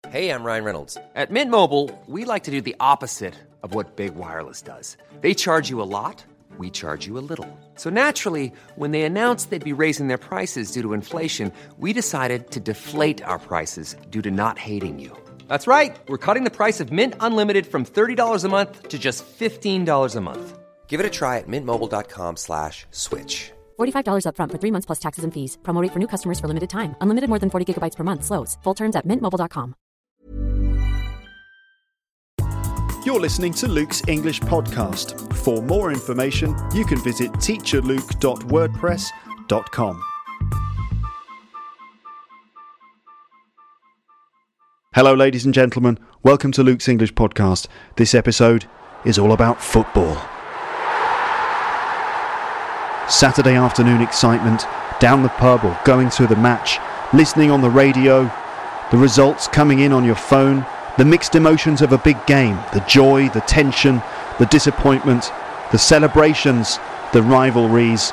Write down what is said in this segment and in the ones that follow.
Hey, I'm Ryan Reynolds. At Mint Mobile, we like to do the opposite of what Big Wireless does. They charge you a lot, we charge you a little. So naturally, when they announced they'd be raising their prices due to inflation, we decided to deflate our prices due to not hating you. That's right. We're cutting the price of Mint Unlimited from $30 a month to just $15 a month. Give it a try at mintmobile.com/switch. $45 up front for 3 months plus taxes and fees. Promo rate for new customers for limited time. Unlimited more than 40 gigabytes per month. Slows full terms at mintmobile.com. You're listening to Luke's English podcast. For more information, you can visit teacherluke.wordpress.com. Hello, ladies and gentlemen. Welcome to Luke's English podcast. This episode is all about football. Saturday afternoon excitement, down the pub or going to the match, listening on the radio, the results coming in on your phone, the mixed emotions of a big game, the joy, the tension, the disappointment, the celebrations, the rivalries,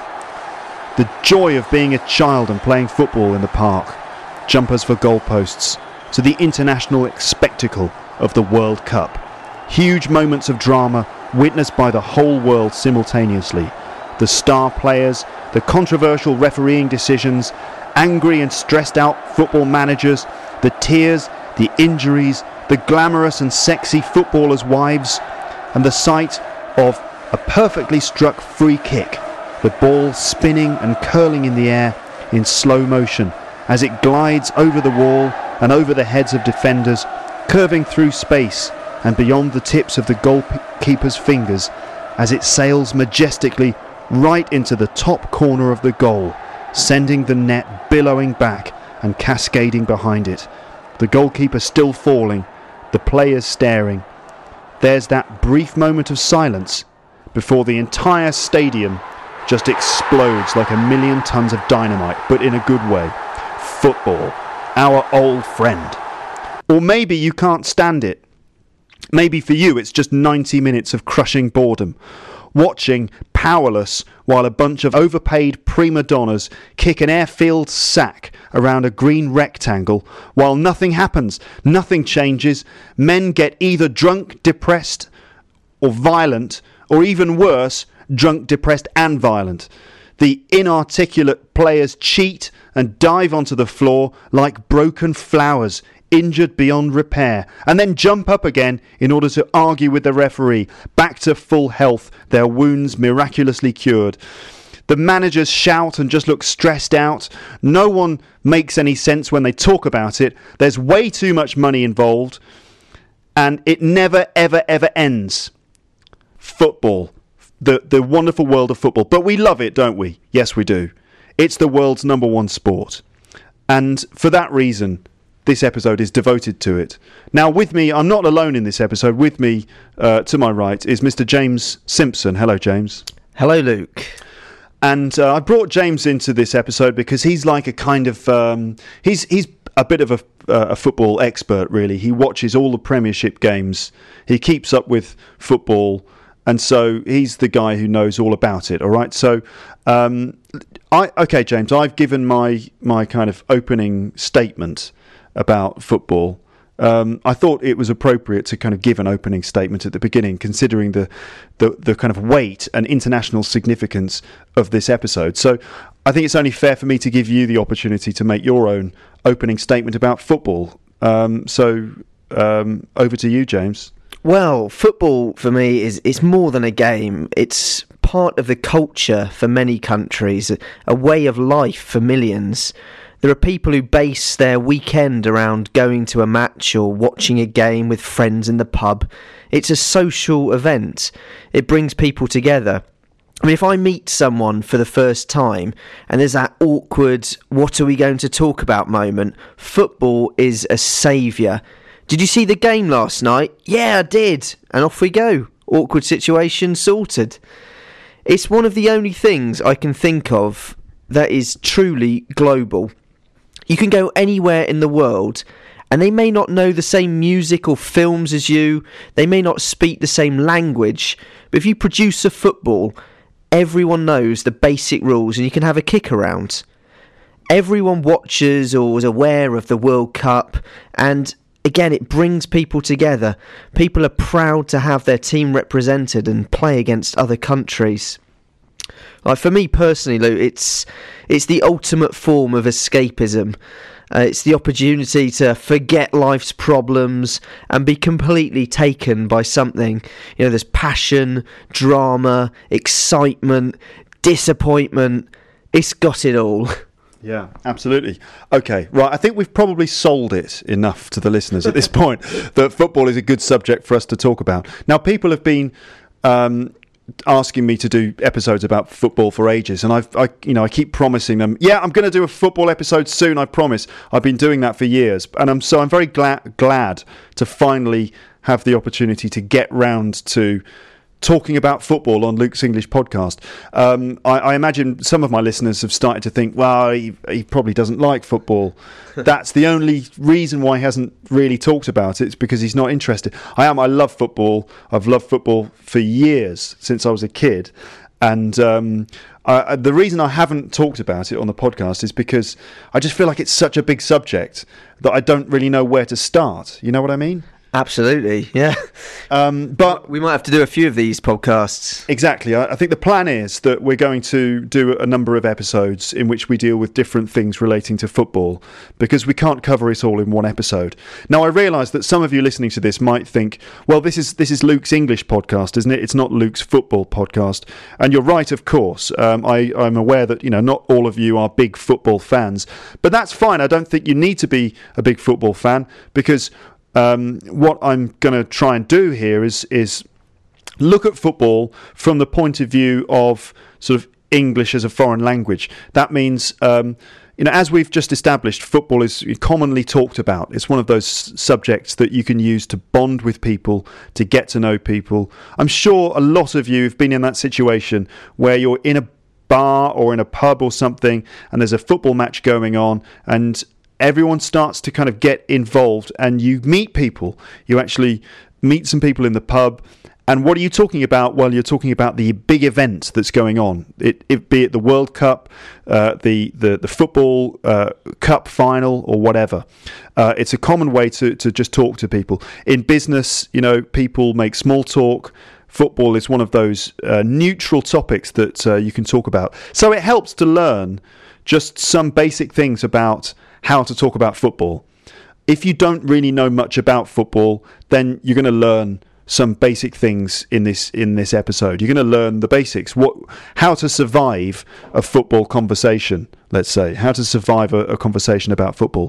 the joy of being a child and playing football in the park, jumpers for goalposts, to the international spectacle of the World Cup. Huge moments of drama witnessed by the whole world simultaneously. The star players, the controversial refereeing decisions, angry and stressed out football managers, the tears, the injuries, the glamorous and sexy footballers' wives, and the sight of a perfectly struck free kick, the ball spinning and curling in the air in slow motion as it glides over the wall and over the heads of defenders, curving through space and beyond the tips of the goalkeeper's fingers as it sails majestically right into the top corner of the goal, sending the net billowing back and cascading behind it. The goalkeeper still falling, the players staring. There's that brief moment of silence before the entire stadium just explodes like a million tons of dynamite, but in a good way. Football, our old friend. Or maybe you can't stand it. Maybe for you it's just 90 minutes of crushing boredom, watching powerless while a bunch of overpaid prima donnas kick an airfield sack around a green rectangle while nothing happens, nothing changes. Men get either drunk, depressed or violent, or even worse, drunk, depressed and violent. The inarticulate players cheat and dive onto the floor like broken flowers, injured beyond repair, and then jump up again in order to argue with the referee, back to full health, their wounds miraculously cured. The managers shout and just look stressed out. No one makes any sense when they talk about it. There's way too much money involved, and it never, ever, ever ends. Football. The wonderful world of football. But we love it, don't we? Yes, we do. It's the world's number one sport. And for that reason, this episode is devoted to it. Now, with me, I'm not alone in this episode. With me, to my right, is Mr. James Simpson. Hello, James. Hello, Luke. And I brought James into this episode because he's like a kind of... he's a bit of a football expert, really. He watches all the Premiership games. He keeps up with football. And so he's the guy who knows all about it, all right? So, okay, James, I've given my kind of opening statement about football. I thought it was appropriate to kind of give an opening statement at the beginning, considering the kind of weight and international significance of this episode. So I think it's only fair for me to give you the opportunity to make your own opening statement about football. So over to you, James. Well, football for me is more than a game. It's part of the culture for many countries, a way of life for millions. There are people who base their weekend around going to a match or watching a game with friends in the pub. It's a social event. It brings people together. I mean, if I meet someone for the first time and there's that awkward, what are we going to talk about moment, football is a saviour. Did you see the game last night? Yeah, I did. And off we go. Awkward situation sorted. It's one of the only things I can think of that is truly global. You can go anywhere in the world and they may not know the same music or films as you. They may not speak the same language. But if you produce a football, everyone knows the basic rules and you can have a kick around. Everyone watches or is aware of the World Cup, and again, it brings people together. People are proud to have their team represented and play against other countries. Like, for me personally, Lou, it's the ultimate form of escapism. It's the opportunity to forget life's problems and be completely taken by something. You know, there's passion, drama, excitement, disappointment. It's got it all. Yeah, absolutely. Okay, right, I think we've probably sold it enough to the listeners at this point that football is a good subject for us to talk about. Now, people have been asking me to do episodes about football for ages, and I keep promising them, yeah, I'm going to do a football episode soon, I promise. I've been doing that for years, and I'm very glad to finally have the opportunity to get round to talking about football on Luke's English podcast. I imagine some of my listeners have started to think, well, he probably doesn't like football. That's the only reason why he hasn't really talked about it. It's because he's not interested. I love football. I've loved football for years, since I was a kid. And the reason I haven't talked about it on the podcast is because I just feel like it's such a big subject that I don't really know where to start. You know what I mean? Absolutely, yeah. But we might have to do a few of these podcasts. Exactly. I think the plan is that we're going to do a number of episodes in which we deal with different things relating to football, because we can't cover it all in one episode. Now, I realise that some of you listening to this might think, well, this is Luke's English podcast, isn't it? It's not Luke's football podcast. And you're right, of course. I'm aware that, not all of you are big football fans, but that's fine. I don't think you need to be a big football fan, because what I'm going to try and do here is look at football from the point of view of sort of English as a foreign language. That means, as we've just established, football is commonly talked about. It's one of those subjects that you can use to bond with people, to get to know people. I'm sure a lot of you have been in that situation where you're in a bar or in a pub or something, and there's a football match going on, and everyone starts to kind of get involved, and you meet people. You actually meet some people in the pub, and what are you talking about? Well, you're talking about the big event that's going on. It be it the World Cup, the football cup final, or whatever. It's a common way to just talk to people. In business, people make small talk. Football is one of those neutral topics that you can talk about. So it helps to learn just some basic things about how to talk about football. If you don't really know much about football, then you're going to learn some basic things in this episode. You're going to learn the basics, how to survive a football conversation, let's say, how to survive a conversation about football.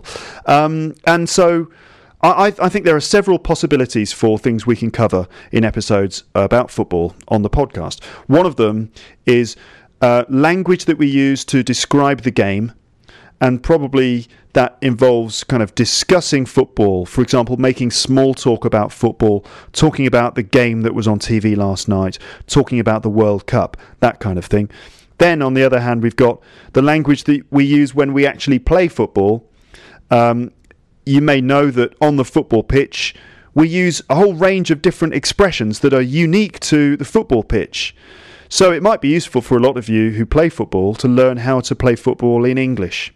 And so I think there are several possibilities for things we can cover in episodes about football on the podcast. One of them is language that we use to describe the game, and probably that involves kind of discussing football, for example, making small talk about football, talking about the game that was on TV last night, talking about the World Cup, that kind of thing. Then, on the other hand, we've got the language that we use when we actually play football. You may know that on the football pitch, we use a whole range of different expressions that are unique to the football pitch. So it might be useful for a lot of you who play football to learn how to play football in English.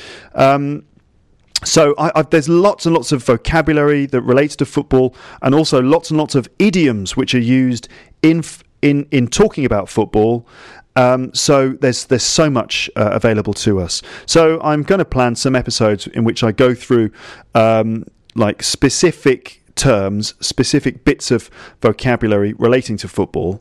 So there's lots and lots of vocabulary that relates to football, and also lots and lots of idioms which are used in talking about football. So there's so much available to us. So I'm going to plan some episodes in which I go through like specific terms, specific bits of vocabulary relating to football,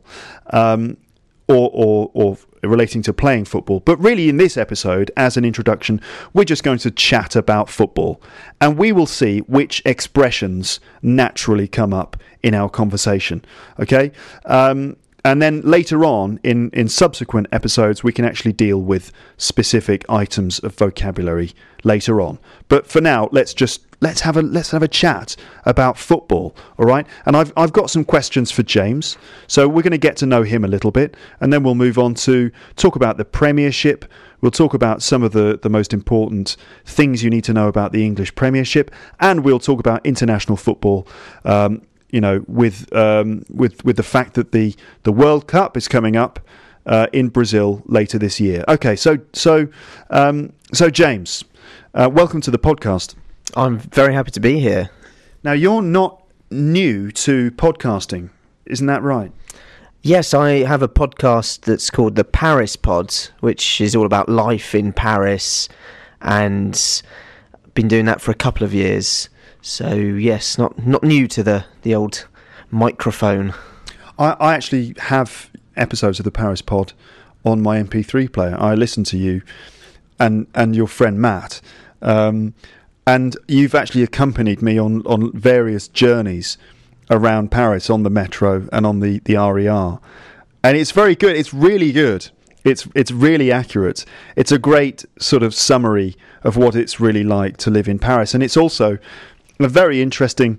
or relating to playing football. But really, in this episode, as an introduction, we're just going to chat about football, and we will see which expressions naturally come up in our conversation. Okay? And then later on, in subsequent episodes, we can actually deal with specific items of vocabulary later on. But for now, let's have a chat about football, all right? And I've got some questions for James, so we're going to get to know him a little bit, and then we'll move on to talk about the Premiership. We'll talk about some of the most important things you need to know about the English Premiership, and we'll talk about international football. With the fact that the World Cup is coming up in Brazil later this year. Okay, so James, welcome to the podcast. I'm very happy to be here. Now, you're not new to podcasting, isn't that right? Yes, I have a podcast that's called the Paris Pods, which is all about life in Paris, and been doing that for a couple of years. So yes, not new to the old microphone. I actually have episodes of the Paris Pod on my MP3 player. I listen to you and your friend Matt, and you've actually accompanied me on various journeys around Paris on the metro and on the RER, and it's very good. It's really good. It's really accurate. It's a great sort of summary of what it's really like to live in Paris, and it's also a very interesting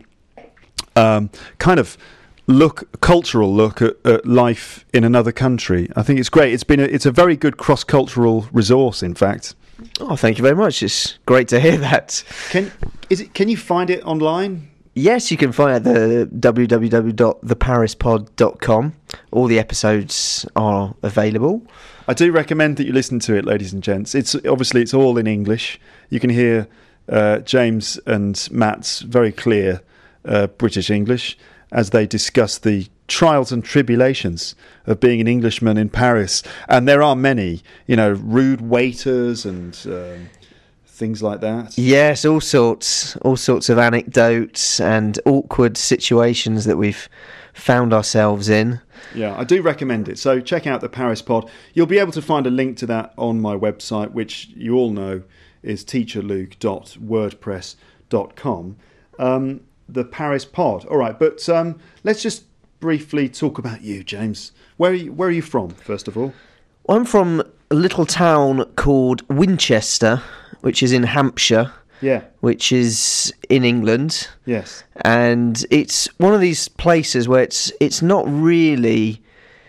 kind of cultural look at life in another country. I think it's great. It's a very good cross-cultural resource, in fact. Oh, thank you very much. It's great to hear that. Can you find it online? Yes, you can find it at the www.theparispod.com. All the episodes are available. I do recommend that you listen to it, ladies and gents. It's all in English. You can hear James and Matt's very clear British English as they discuss the trials and tribulations of being an Englishman in Paris. And there are many, rude waiters and things like that. Yes, all sorts of anecdotes and awkward situations that we've found ourselves in. Yeah, I do recommend it. So check out the Paris Pod. You'll be able to find a link to that on my website, which you all know is teacherluke.wordpress.com. The Paris Pod. All right, but let's just briefly talk about you, James. Where are you from, first of all? I'm from a little town called Winchester, which is in Hampshire. Yeah. Which is in England. Yes. And it's one of these places where it's not really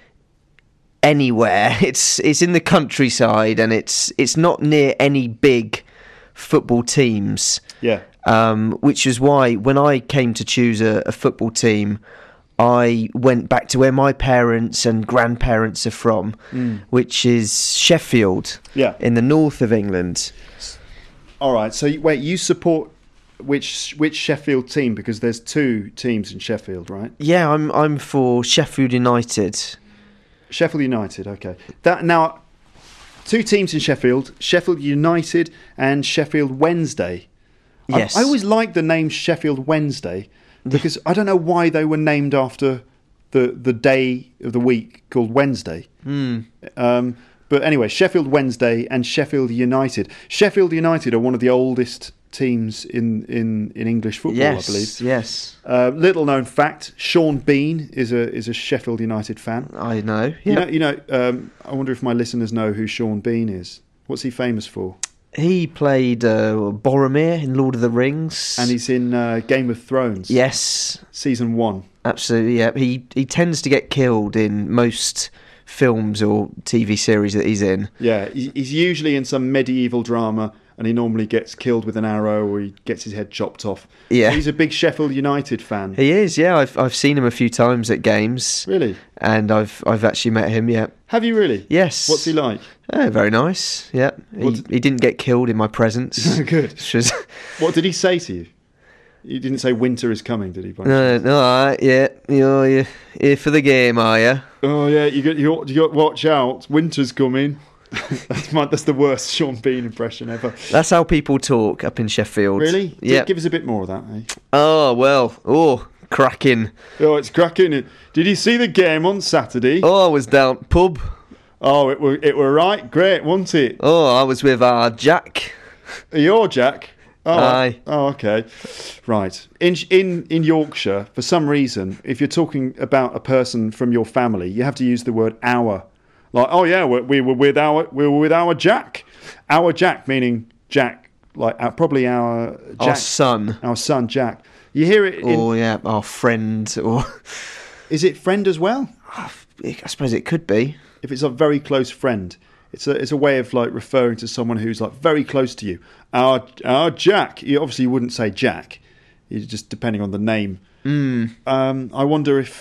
anywhere. It's in the countryside, and it's not near any big football teams. Yeah. Which is why when I came to choose a football team, I went back to where my parents and grandparents are from, which is Sheffield, in the north of England. All right. So wait, you support which Sheffield team? Because there's two teams in Sheffield, right? Yeah, I'm for Sheffield United. Sheffield United. Okay. Now, two teams in Sheffield: Sheffield United and Sheffield Wednesday. Yes. I always liked the name Sheffield Wednesday because I don't know why they were named after the day of the week called Wednesday. But anyway, Sheffield Wednesday and Sheffield United. Sheffield United are one of the oldest teams in English football, I believe. Yes. Little known fact: Sean Bean is a Sheffield United fan. I know. Yeah. I wonder if my listeners know who Sean Bean is. What's he famous for? He played Boromir in Lord of the Rings. And he's in Game of Thrones. Yes. Season 1. Absolutely, yeah. He tends to get killed in most films or TV series that he's in. Yeah, he's usually in some medieval drama, and he normally gets killed with an arrow or he gets his head chopped off. Yeah. So he's a big Sheffield United fan. He is, yeah. I've seen him a few times at games. Really? And I've actually met him, yeah. Have you really? Yes. What's he like? Very nice, yeah. He didn't get killed in my presence. Good. What did he say to you? He didn't say winter is coming, did he? No, yeah. You're here for the game, are you? Oh, yeah, you got to watch out. Winter's coming. That's the worst Sean Bean impression ever. That's how people talk up in Sheffield. Really? Yeah. Give us a bit more of that, eh? Oh, well. Oh, cracking. Oh, it's cracking. Did you see the game on Saturday? Oh, I was down pub. Oh, it were right. Great, wasn't it? Oh, I was with our Jack. Your Jack? Oh, aye. Oh, okay. Right. In Yorkshire, for some reason, if you're talking about a person from your family, you have to use the word our. Like, oh yeah, we were with our Jack. Our Jack meaning Jack, like probably our Jack, our son Jack. You hear it. Yeah, our friend. Or is it friend as well? I suppose it could be. If it's a very close friend, it's a way of like referring to someone who's like very close to you. Our Jack. You obviously wouldn't say Jack. You just depending on the name. I wonder if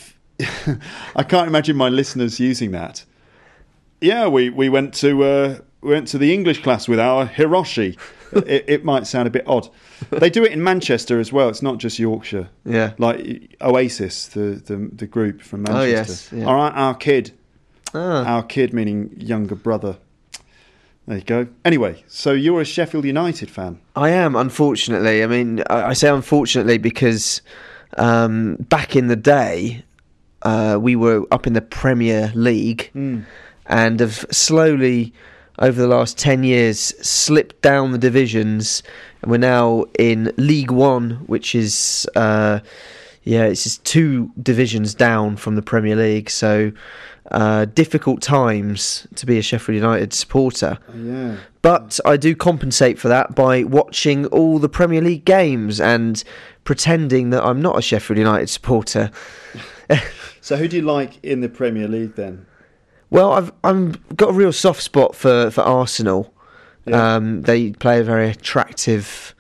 I can't imagine my listeners using that. Yeah, we went to went to the English class with our Hiroshi. It might sound a bit odd. They do it in Manchester as well. It's not just Yorkshire. Yeah. Like Oasis, the group from Manchester. Oh, yes. Yeah. All right, our kid. Ah. Our kid meaning younger brother. There you go. Anyway, so you're a Sheffield United fan. I am, unfortunately. I mean, I say unfortunately because back in the day, we were up in the Premier League and have slowly, over the last 10 years, slipped down the divisions. And we're now in League One, which is, it's just 2 divisions down from the Premier League. So difficult times to be a Sheffield United supporter. Yeah. But I do compensate for that by watching all the Premier League games and pretending that I'm not a Sheffield United supporter. So who do you like in the Premier League then? Well, I've got a real soft spot for Arsenal. Yeah. They play a very attractive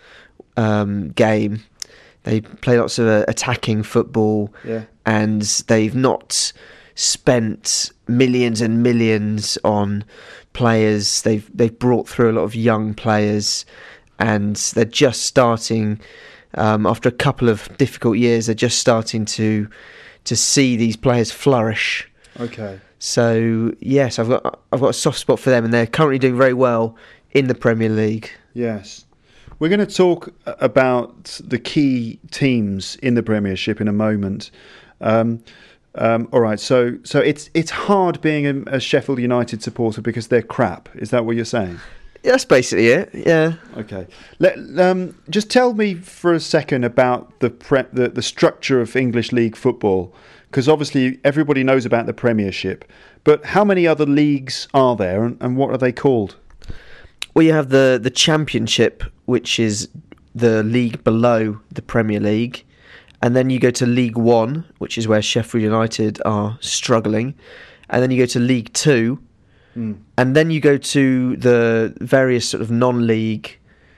game. They play lots of attacking football, and they've not spent millions and millions on players. They've brought through a lot of young players, and they're just starting. After a couple of difficult years, they're just starting to see these players flourish. Okay. So yes, I've got a soft spot for them, and they're currently doing very well in the Premier League. Yes. We're going to talk about the key teams in the Premiership in a moment. All right, so it's hard being a Sheffield United supporter because they're crap. Is that what you're saying? Yeah, that's basically it. Yeah. Okay. Just tell me for a second about the structure of English League football, because obviously everybody knows about the Premiership, but how many other leagues are there, and what are they called? Well, you have the Championship, which is the league below the Premier League, and then you go to League One, which is where Sheffield United are struggling, and then you go to League Two, and then you go to the various sort of non-league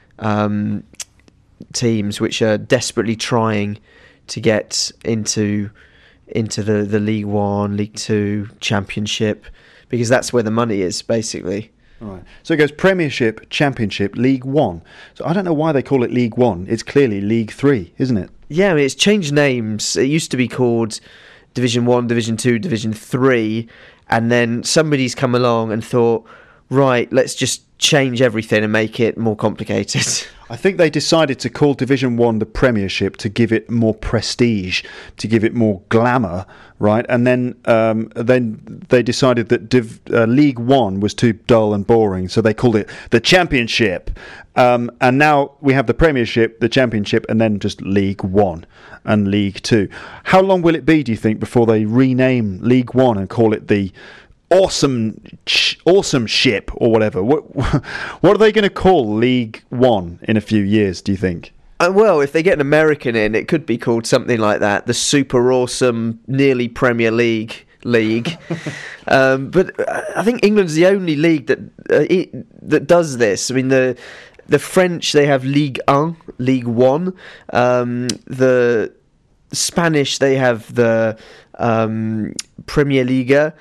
teams which are desperately trying to get into the League One, League Two, Championship, because that's where the money is, basically. Right. So it goes Premiership, Championship, League One. So I don't know why they call it League One. It's clearly League 3, isn't it? Yeah, I mean, it's changed names. It used to be called Division 1, Division 2, Division 3, and then somebody's come along and thought, right, let's just change everything and make it more complicated. I think they decided to call Division 1 the Premiership to give it more prestige, to give it more glamour, right? And then they decided that League 1 was too dull and boring, so they called it the Championship. And now we have the Premiership, the Championship, and then just League 1 and League 2. How long will it be, do you think, before they rename League 1 and call it the Awesome Ship or whatever? What are they going to call League One in a few years, do you think? Well, if they get an American in, it could be called something like that, the Super Awesome Nearly Premier League. But I think England's the only league that does this. I mean, the French, they have Ligue 1, League One. The Spanish, they have the Premier Liga.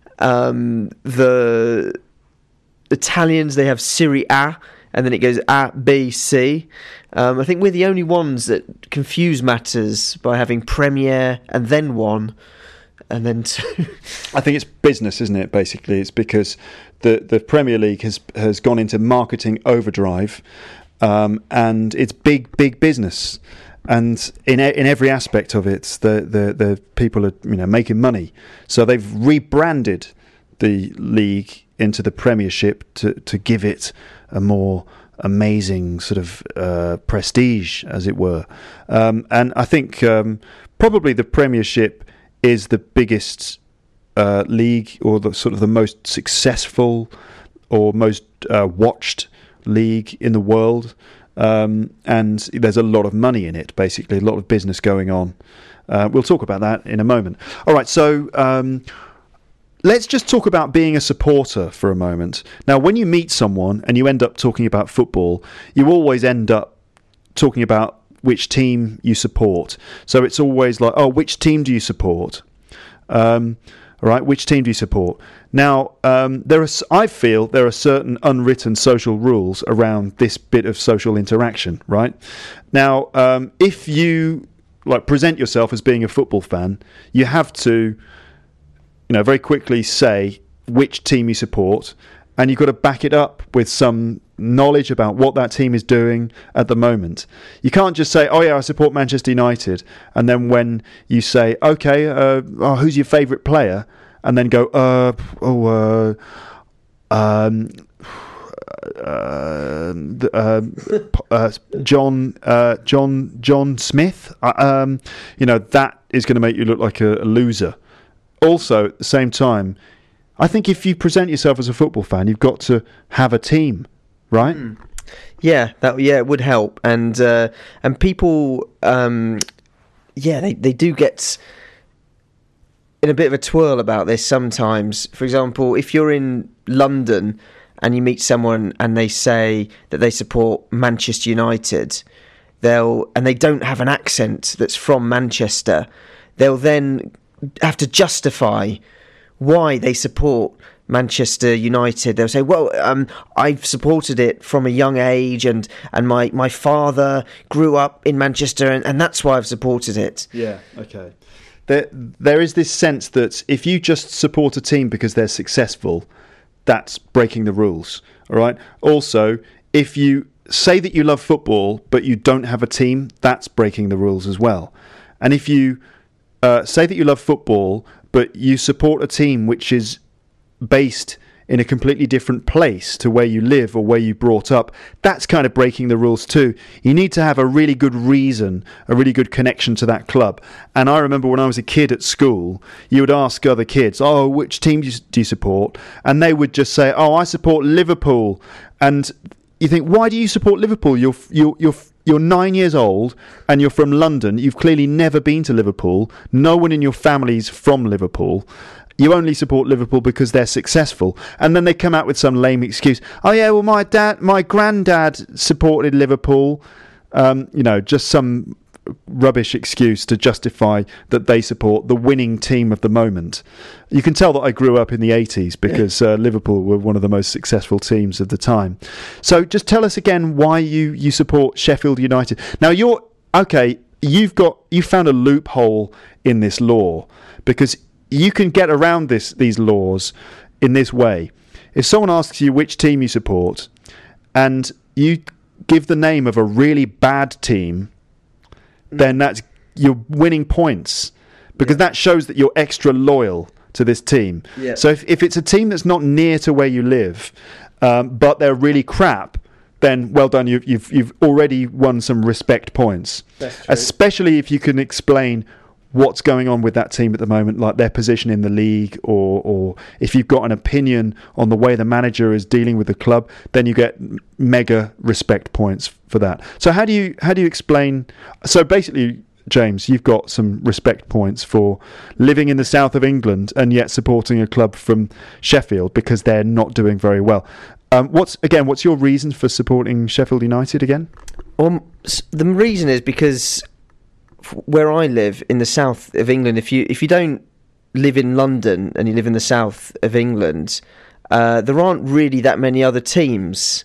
The Italians, they have Serie A, and then it goes A, B, C. I think we're the only ones that confuse matters by having Premier and then 1 and then 2. I think it's business, isn't it? Basically, it's because the Premier League has gone into marketing overdrive, and it's big business. And in every aspect of it, the people are making money. So they've rebranded the league into the Premiership to give it a more amazing sort of prestige, as it were. And I think probably the Premiership is the biggest league, or the sort of the most successful or most watched league in the world. And there's a lot of money in it, basically, a lot of business going on. We'll talk about that in a moment. All right, so let's just talk about being a supporter for a moment. Now, when you meet someone and you end up talking about football, you always end up talking about which team you support. So it's always like, oh, which team do you support? All right, which team do you support? Now, I feel there are certain unwritten social rules around this bit of social interaction. Right now, if you present yourself as being a football fan, you have to, very quickly say which team you support, and you've got to back it up with some knowledge about what that team is doing at the moment. You can't just say, "Oh yeah, I support Manchester United," and then when you say, "Okay, who's your favourite player?" and then go, John Smith. That is going to make you look like a loser. Also, at the same time, I think if you present yourself as a football fan, you've got to have a team, right? Yeah, it would help, and people, they do get in a bit of a twirl about this sometimes. For example, if you're in London and you meet someone and they say that they support Manchester United, and they don't have an accent that's from Manchester, they'll then have to justify why they support Manchester United. They'll say, well, I've supported it from a young age, and my father grew up in Manchester, and that's why I've supported it. Yeah, okay. There is this sense that if you just support a team because they're successful, that's breaking the rules, all right? Also, if you say that you love football but you don't have a team, that's breaking the rules as well. And if you say that you love football but you support a team which is based in a completely different place to where you live or where you brought up, that's kind of breaking the rules too. You need to have a really good reason, a really good connection to that club. And I remember when I was a kid at school, you would ask other kids, "Oh, which team do you support?" And they would just say, "Oh, I support Liverpool." And you think, why do you support Liverpool? You're 9 years old and you're from London. You've clearly never been to Liverpool. No one in your family's from Liverpool. You only support Liverpool because they're successful. And then they come out with some lame excuse. "Oh yeah, well my granddad supported Liverpool." Just some rubbish excuse to justify that they support the winning team of the moment. You can tell that I grew up in the 80s because Liverpool were one of the most successful teams of the time. So just tell us again why you support Sheffield United. Now you found a loophole in this law, because you can get around these laws in this way. If someone asks you which team you support and you give the name of a really bad team, then you're winning points, because that shows that you're extra loyal to this team. Yeah. So if it's a team that's not near to where you live, but they're really crap, then well done, you've already won some respect points. That's true. Especially if you can explain what's going on with that team at the moment, like their position in the league, or if you've got an opinion on the way the manager is dealing with the club, then you get mega respect points for that. So how do you explain? So basically, James, you've got some respect points for living in the south of England and yet supporting a club from Sheffield because they're not doing very well. What's your reason for supporting Sheffield United again? The reason is because where I live in the south of England, if you don't live in London and you live in the south of England, there aren't really that many other teams.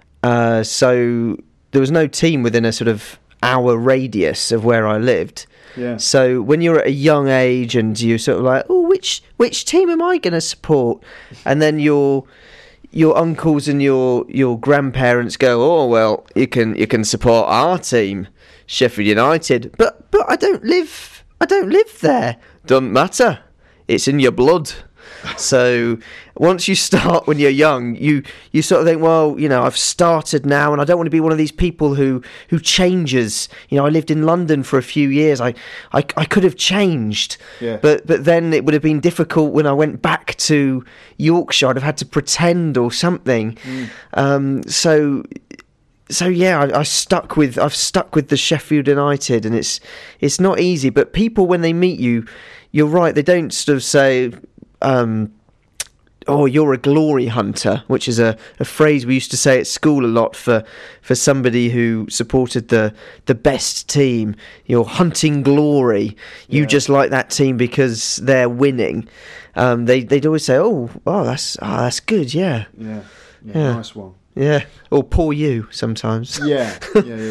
So there was no team within a sort of hour radius of where I lived. Yeah. So when you're at a young age and you're sort of like, oh, which team am I going to support? And then your uncles and your grandparents go, oh well, you can support our team, Sheffield United, but I don't live there. Doesn't matter. It's in your blood. So once you start when you're young, you sort of think, well, I've started now, and I don't want to be one of these people who changes. I lived in London for a few years. I could have changed, yeah. But then it would have been difficult when I went back to Yorkshire. I'd have had to pretend or something. So yeah, I've stuck with the Sheffield United, and it's not easy. But people, when they meet you, you're right. They don't sort of say, "Oh, you're a glory hunter," which is a phrase we used to say at school a lot for somebody who supported the best team. You're hunting glory. You just like that team because they're winning. They'd always say, "Oh, that's good, yeah, nice one." Yeah, or poor you sometimes. Yeah.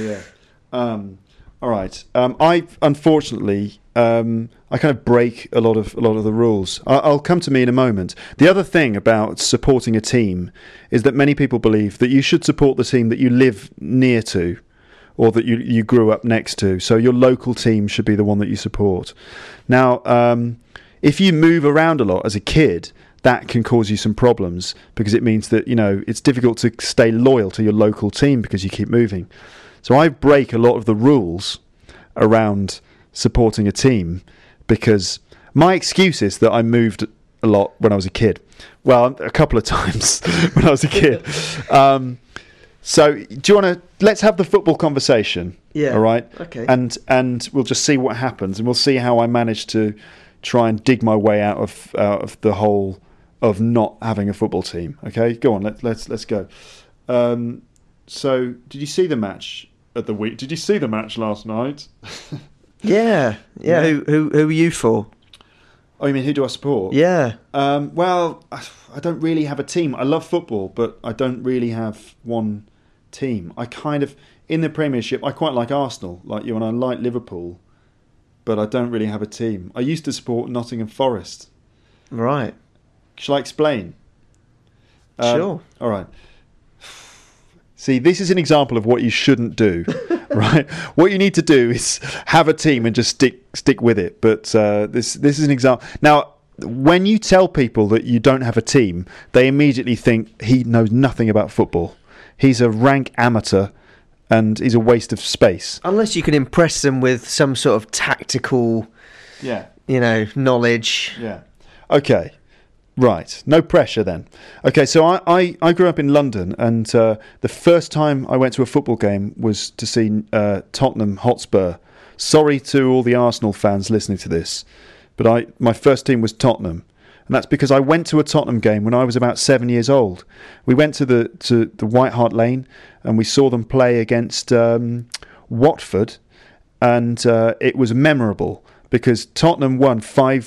All right. I unfortunately I kind of break a lot of the rules. I'll come to me in a moment. The other thing about supporting a team is that many people believe that you should support the team that you live near to, or that you grew up next to. So your local team should be the one that you support. Now, if you move around a lot as a kid, that can cause you some problems, because it means that, it's difficult to stay loyal to your local team because you keep moving. So I break a lot of the rules around supporting a team because my excuse is that I moved a lot when I was a kid. Well, a couple of times when I was a kid. So do you want to, let's have the football conversation. Yeah. All right. Okay. And we'll just see what happens, and we'll see how I manage to try and dig my way out of the hole of not having a football team. Okay, go on. Let's go. So, did you see the match at the week? Did you see the match last night? Yeah. Who are you for? Oh, you mean who do I support? Yeah. Well, I don't really have a team. I love football, but I don't really have one team. I kind of, in the Premiership, I quite like Arsenal, like you, and I like Liverpool, but I don't really have a team. I used to support Nottingham Forest. Right. Shall I explain? Sure. All right. See, this is an example of what you shouldn't do, right? What you need to do is have a team and just stick with it. But this is an example. Now, when you tell people that you don't have a team, they immediately think he knows nothing about football. He's a rank amateur and he's a waste of space. Unless you can impress them with some sort of tactical, knowledge. Yeah. Okay. Right, no pressure then. Okay, so I grew up in London, and the first time I went to a football game was to see Tottenham Hotspur. Sorry to all the Arsenal fans listening to this, but my first team was Tottenham, and that's because I went to a Tottenham game when I was about 7 years old. We went to the White Hart Lane, and we saw them play against Watford, and it was memorable, because Tottenham won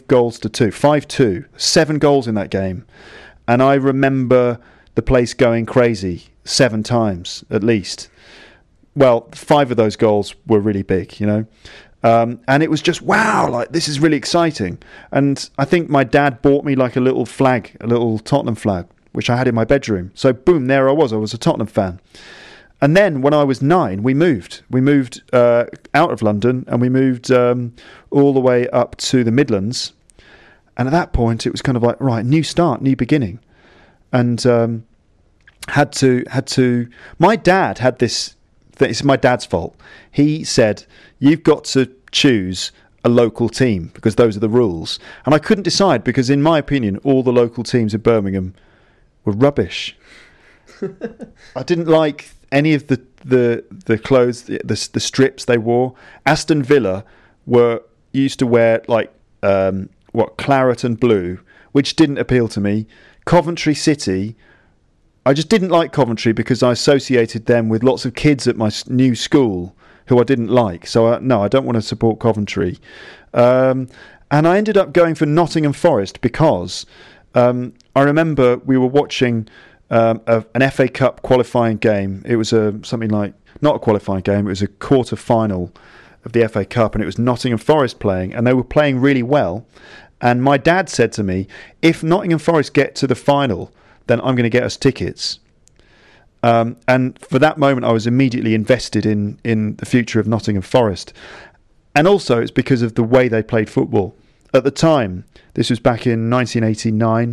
5-2, 7 goals in that game. And I remember the place going crazy 7 times at least. Well, 5 of those goals were really big, and it was just, wow, like, this is really exciting. And I think my dad bought me like a little flag, a little Tottenham flag, which I had in my bedroom. So boom, there I was a Tottenham fan. And then when I was 9, we moved. We moved out of London, and we moved all the way up to the Midlands. And at that point, it was kind of like, right, new start, new beginning. And had to. My dad had this. It's my dad's fault. He said, "You've got to choose a local team because those are the rules." And I couldn't decide because, in my opinion, all the local teams in Birmingham were rubbish. I didn't like any of the clothes, the strips they wore. Aston Villa used to wear like claret and blue, which didn't appeal to me. Coventry City, I just didn't like Coventry because I associated them with lots of kids at my new school who I didn't like. So no, I don't want to support Coventry. And I ended up going for Nottingham Forest because I remember we were watching an FA Cup qualifying game. It was something like, not a qualifying game, it was a quarter-final of the FA Cup, and it was Nottingham Forest playing, and they were playing really well. And my dad said to me, if Nottingham Forest get to the final, then I'm going to get us tickets. And for that moment, I was immediately invested in the future of Nottingham Forest. And also, it's because of the way they played football. At the time, this was back in 1989,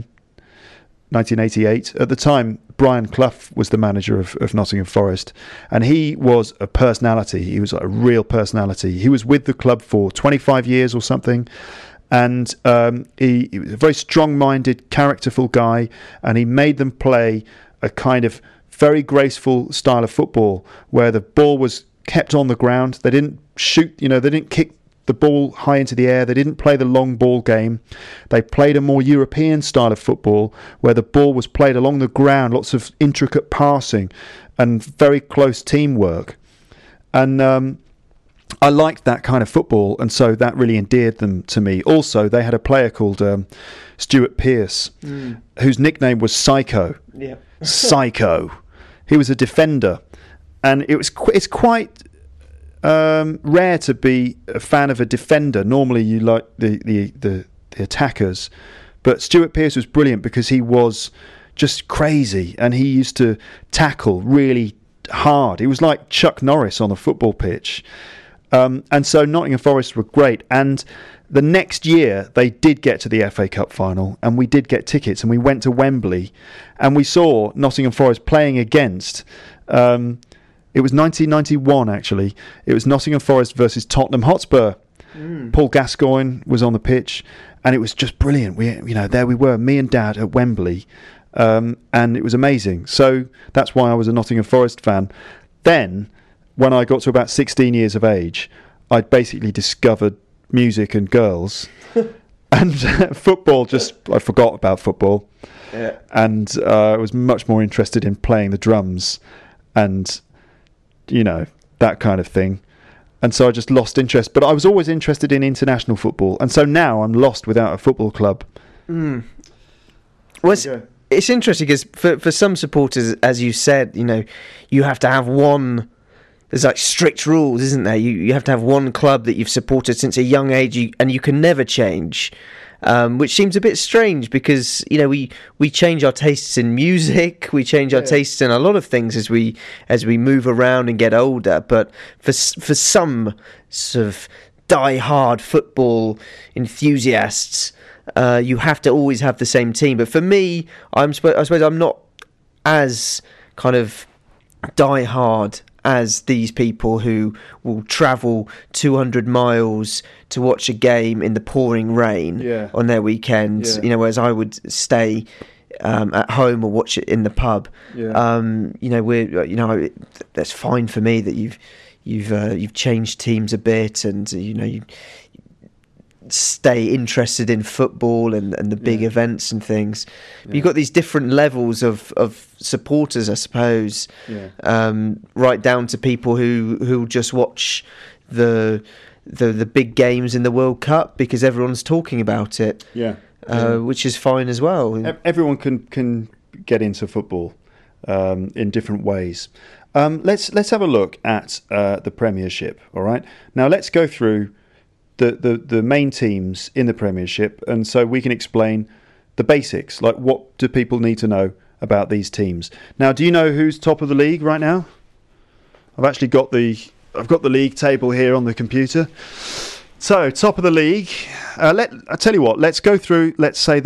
1988. At the time, Brian Clough was the manager of Nottingham Forest, and he was a personality. He was like a real personality. He was with the club for 25 years or something, and he was a very strong-minded, characterful guy, and he made them play a kind of very graceful style of football where the ball was kept on the ground. They didn't shoot, they didn't kick the ball high into the air. They didn't play the long ball game. They played a more European style of football where the ball was played along the ground, lots of intricate passing and very close teamwork. And I liked that kind of football, and so that really endeared them to me. Also, they had a player called Stuart Pearce, whose nickname was Psycho. Yeah. Psycho. He was a defender, and it's quite rare to be a fan of a defender. Normally, you like the attackers, but Stuart Pearce was brilliant because he was just crazy, and he used to tackle really hard. He was like Chuck Norris on a football pitch. And so Nottingham Forest were great. And the next year, they did get to the FA Cup final, and we did get tickets, and we went to Wembley, and we saw Nottingham Forest playing against... it was 1991, actually. It was Nottingham Forest versus Tottenham Hotspur. Paul Gascoigne was on the pitch, and it was just brilliant. There we were, me and Dad at Wembley, and it was amazing. So that's why I was a Nottingham Forest fan. Then, when I got to about 16 years of age, I'd basically discovered music and girls, and football. I forgot about football, and I was much more interested in playing the drums, and that kind of thing. And so I just lost interest. But I was always interested in international football, and so now I'm lost without a football club. Well, it's interesting because for some supporters, as you said, you have to have one. There's like strict rules, isn't there? You have to have one club that you've supported since a young age, and you can never change, which seems a bit strange because we change our tastes in music, we change our tastes in a lot of things as we move around and get older. But for some sort of die-hard football enthusiasts, you have to always have the same team. But for me, I suppose I'm not as kind of die-hard as these people who will travel 200 miles to watch a game in the pouring rain on their weekends, whereas I would stay at home or watch it in the pub. That's fine for me that you've changed teams a bit, and you stay interested in football and the big events and things. But you've got these different levels of supporters, I suppose, right down to people who just watch the big games in the World Cup because everyone's talking about it, which is fine as well. Everyone can get into football in different ways. Let's have a look at the Premiership. All right, now let's go through the main teams in the Premiership, and so we can explain the basics, like what do people need to know about these teams. Now, do you know who's top of the league right now? I've actually got the league table here on the computer. So, top of the league. I tell you what. Let's go through. Let's say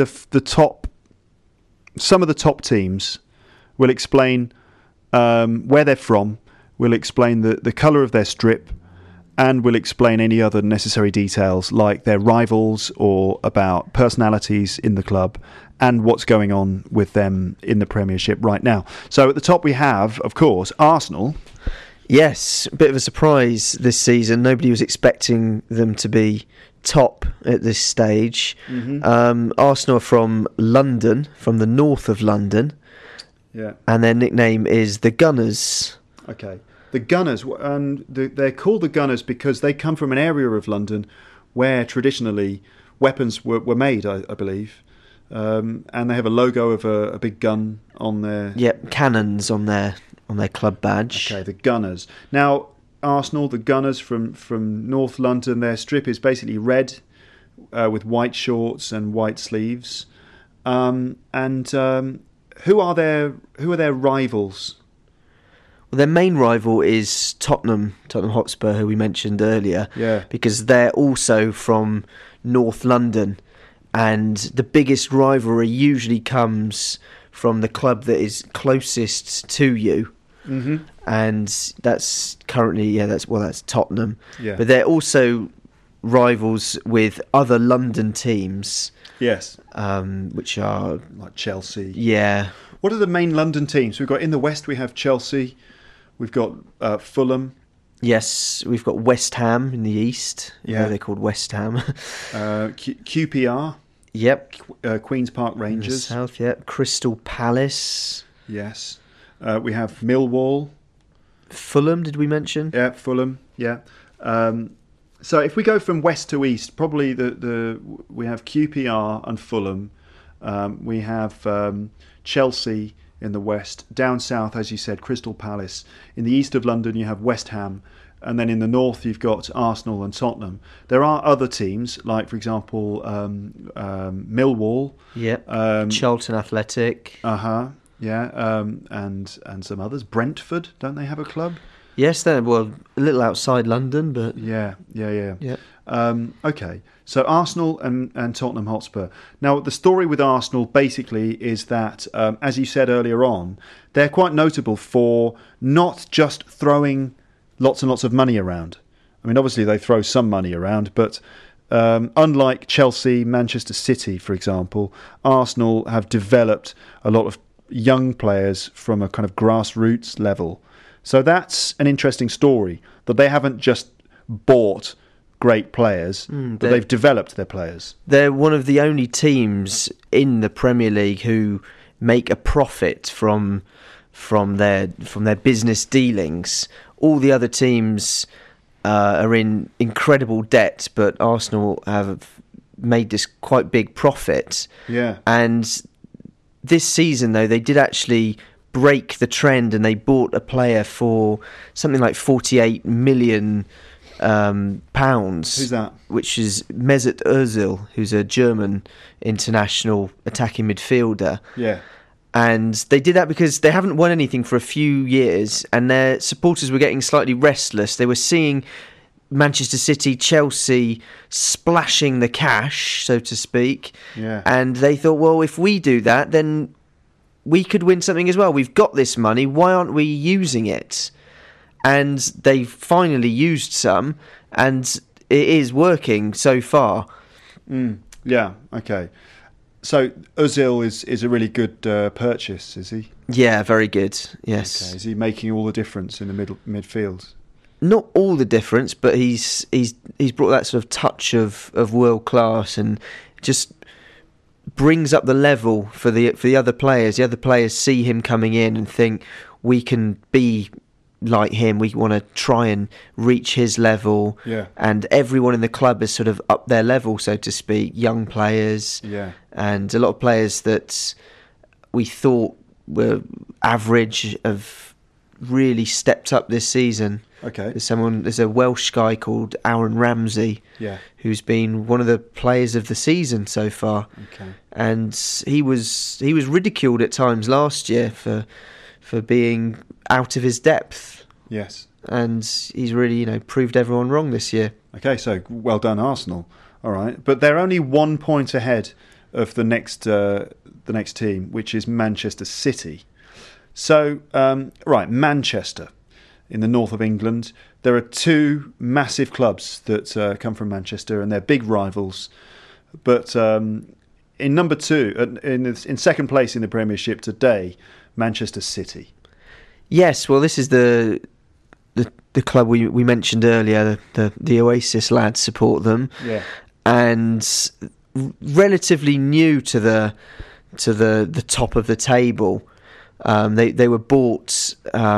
some of the top teams. We'll explain where they're from. We'll explain the colour of their strip. And we'll explain any other necessary details like their rivals or about personalities in the club and what's going on with them in the Premiership right now. So at the top we have, of course, Arsenal. Yes, a bit of a surprise this season. Nobody was expecting them to be top at this stage. Arsenal are from London, from the north of London. Yeah. And their nickname is the Gunners. Okay. The Gunners, and they're called the Gunners because they come from an area of London where traditionally weapons were made, I believe. And they have a logo of a big gun on their... Yep, cannons on their club badge. Okay, the Gunners. Now, Arsenal, the Gunners from North London, their strip is basically red with white shorts and white sleeves. Who are their rivals? Well, their main rival is Tottenham Hotspur, who we mentioned earlier, because they're also from North London, and the biggest rivalry usually comes from the club that is closest to you, and that's currently that's Tottenham. Yeah. But they're also rivals with other London teams. Yes, which are like Chelsea. Yeah. What are the main London teams? We've got in the West we have Chelsea. We've got Fulham, Yes, we've got West Ham in the east. Yeah. They're called West Ham. QPR. Yep. Queen's Park In the Rangers. south, yep. Crystal Palace. Yes. We have Millwall. Fulham, did we mention? Yeah, Fulham. Yeah. So if we go from west to east, probably we have QPR and Fulham. We have Chelsea in the west. Down south, as you said, Crystal Palace. In the east of London, you have West Ham. And then in the north, you've got Arsenal and Tottenham. There are other teams, like, for example, Millwall. Yep. Charlton Athletic. Yeah. And some others. Brentford, don't they have a club? Yes, they're a little outside London, but Yeah. Yep. Okay, so Arsenal and Tottenham Hotspur. Now, the story with Arsenal basically is that, as you said earlier on, they're quite notable for not just throwing lots and lots of money around. I mean, obviously they throw some money around, but unlike Chelsea, Manchester City, for example, Arsenal have developed a lot of young players from a kind of grassroots level. So that's an interesting story, that they haven't just bought great players, but they've developed their players. They're one of the only teams in the Premier League who make a profit from their business dealings. All the other teams are in incredible debt, but Arsenal have made this quite big profit. Yeah. And this season, though, they did actually break the trend, and they bought a player for something like 48 million pounds. Who's that? Which is Mesut Ozil, who's a German international attacking midfielder. Yeah. And they did that because they haven't won anything for a few years, and their supporters were getting slightly restless. They were seeing Manchester City, Chelsea splashing the cash, so to speak. Yeah. And they thought, well, if we do that, then we could win something as well. We've got this money. Why aren't we using it? And they finally used some, and it is working so far. Yeah, okay. So Ozil is a really good purchase, is he? Yeah, very good. Yes. Okay. Is he making all the difference in the midfield? Not all the difference, but he's brought that sort of touch of world class, and just brings up the level for the other players. The other players see him coming in and think, we can be like him. We want to try and reach his level. Yeah. And everyone in the club has sort of up their level, so to speak. Young players. Yeah. And a lot of players that we thought were average have really stepped up this season. Okay. There's a Welsh guy called Aaron Ramsey, who's been one of the players of the season so far. Okay. And he was ridiculed at times last year for being out of his depth. Yes. And he's really, proved everyone wrong this year. Okay, so well done, Arsenal. All right, but they're only 1 point ahead of the next team, which is Manchester City. So, right, Manchester, in the north of England, there are two massive clubs that come from Manchester, and they're big rivals. But in number two, in second place in the Premiership today, Manchester City. Yes, well, this is the club we mentioned earlier. The Oasis lads support them. Yeah. And relatively new to the top of the table. They were bought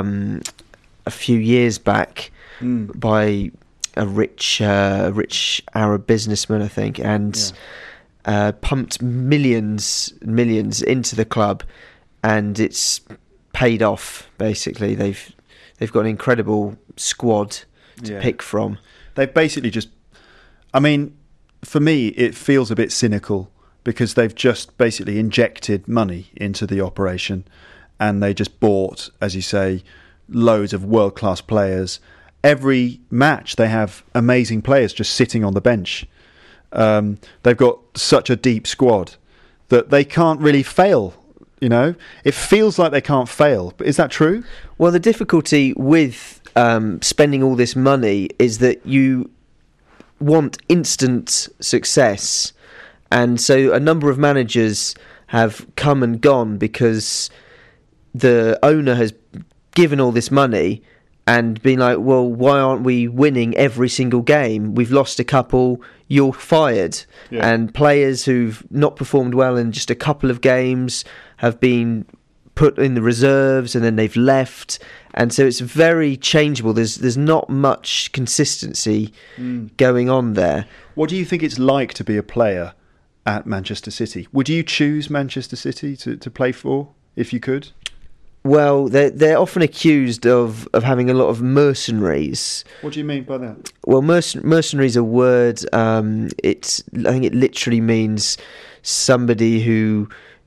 a few years back by a rich Arab businessman, I think, and pumped millions into the club, and it's paid off. Basically, they've got an incredible squad to pick from. They've basically just, I mean, for me, it feels a bit cynical because they've just basically injected money into the operation, and they just bought, as you say, loads of world-class players. Every match they have amazing players just sitting on the bench. They've got such a deep squad that they can't really fail. It feels like they can't fail. But is that true? Well, the difficulty with spending all this money is that you want instant success, and so a number of managers have come and gone because the owner has given all this money and being like, well, why aren't we winning every single game? We've lost a couple, you're fired. Yeah. And players who've not performed well in just a couple of games have been put in the reserves and then they've left. And so it's very changeable. There's not much consistency going on there. What do you think it's like to be a player at Manchester City? Would you choose Manchester City to play for if you could? Well, they're often accused of having a lot of mercenaries. What do you mean by that? Well, mercenary is a word. I think it literally means somebody who'll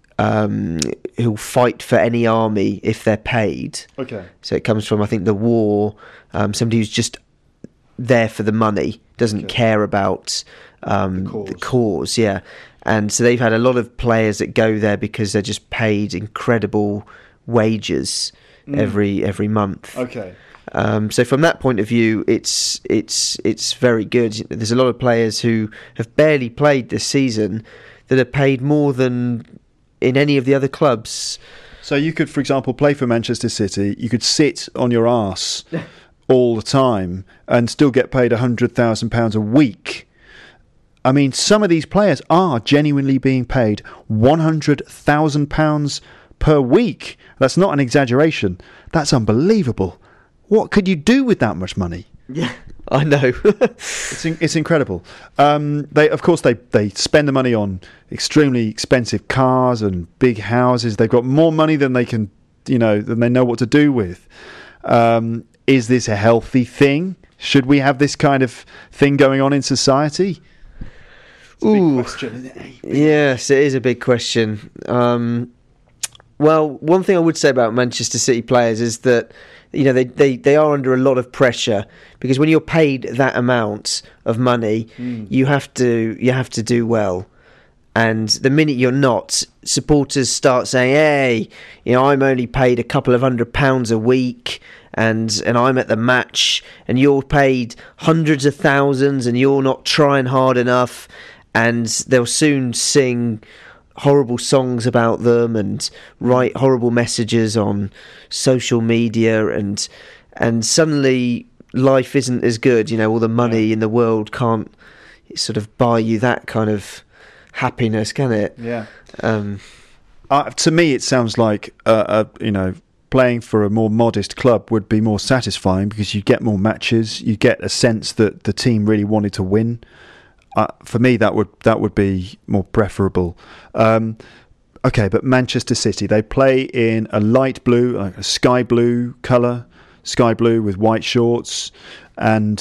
fight for any army if they're paid. Okay. So it comes from, I think, the war. Somebody who's just there for the money, doesn't care about the cause. Yeah. And so they've had a lot of players that go there because they're just paid incredible wages every month. Okay. So from that point of view, it's very good. There's a lot of players who have barely played this season that are paid more than in any of the other clubs. So you could, for example, play for Manchester City. You could sit on your arse all the time and still get paid £100,000 a week. I mean, some of these players are genuinely being paid £100,000 per week. That's not an exaggeration. That's unbelievable. What could you do with that much money? Yeah, I know. It's incredible. They spend the money on extremely expensive cars and big houses. They've got more money than they can, than they know what to do with. Is this a healthy thing? Should we have this kind of thing going on in society? It's a big question, isn't it? Yes, it is a big question. Well, one thing I would say about Manchester City players is that they are under a lot of pressure, because when you're paid that amount of money, you have to do well. And the minute you're not, supporters start saying, "Hey, I'm only paid a couple of £100 a week, and I'm at the match, and you're paid hundreds of thousands, and you're not trying hard enough." And they'll soon sing horrible songs about them and write horrible messages on social media, and suddenly life isn't as good. All the money in the world can't sort of buy you that kind of happiness, can it? Yeah. To me, it sounds like playing for a more modest club would be more satisfying, because you get more matches, you get a sense that the team really wanted to win. For me, that would be more preferable. Okay, but Manchester City, they play in a light blue, like a sky blue colour, sky blue with white shorts, and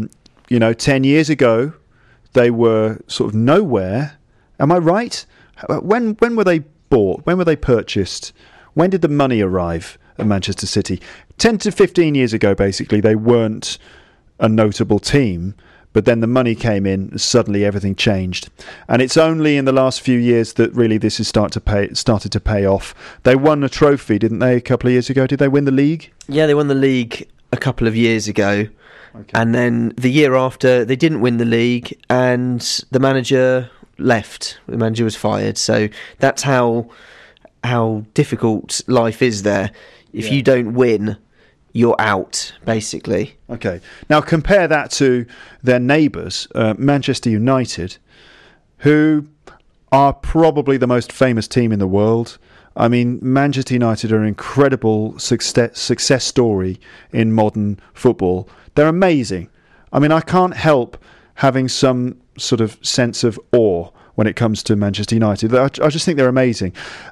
10 years ago they were sort of nowhere. Am I right? When were they bought? When were they purchased? When did the money arrive at Manchester City? 10 to 15 years ago, basically, they weren't a notable team. But then the money came in, and suddenly everything changed. And it's only in the last few years that really this has started to pay off. They won a trophy, didn't they, a couple of years ago? Did they win the league? Yeah, they won the league a couple of years ago. Okay. And then the year after, they didn't win the league, and the manager left. The manager was fired. So that's how difficult life is there. If you don't win, you're out, basically. Okay. Now compare that to their neighbours, Manchester United, who are probably the most famous team in the world. I mean, Manchester United are an incredible success story in modern football. They're amazing. I mean, I can't help having some sort of sense of awe when it comes to Manchester United. I just think they're amazing.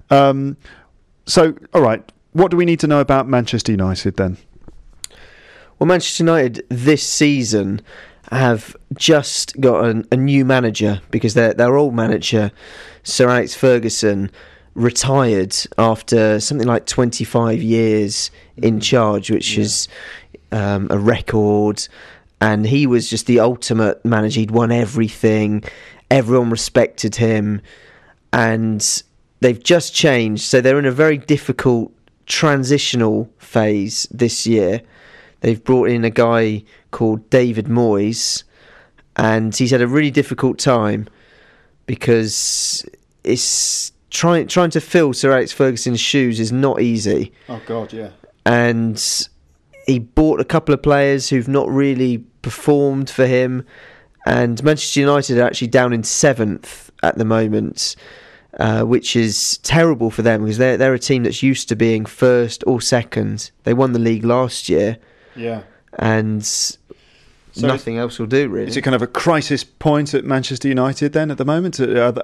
So, all right, what do we need to know about Manchester United then? Well, Manchester United this season have just got a new manager, because their old manager, Sir Alex Ferguson, retired after something like 25 years in charge, which is a record. And he was just the ultimate manager. He'd won everything. Everyone respected him. And they've just changed. So they're in a very difficult transitional phase this year. They've brought in a guy called David Moyes, and he's had a really difficult time, because it's trying to fill Sir Alex Ferguson's shoes is not easy. Oh God, yeah. And he bought a couple of players who've not really performed for him, and Manchester United are actually down in 7th at the moment, which is terrible for them because they're a team that's used to being first or second. They won the league last year, and so nothing else will do, really. Is it kind of a crisis point at Manchester United then at the moment?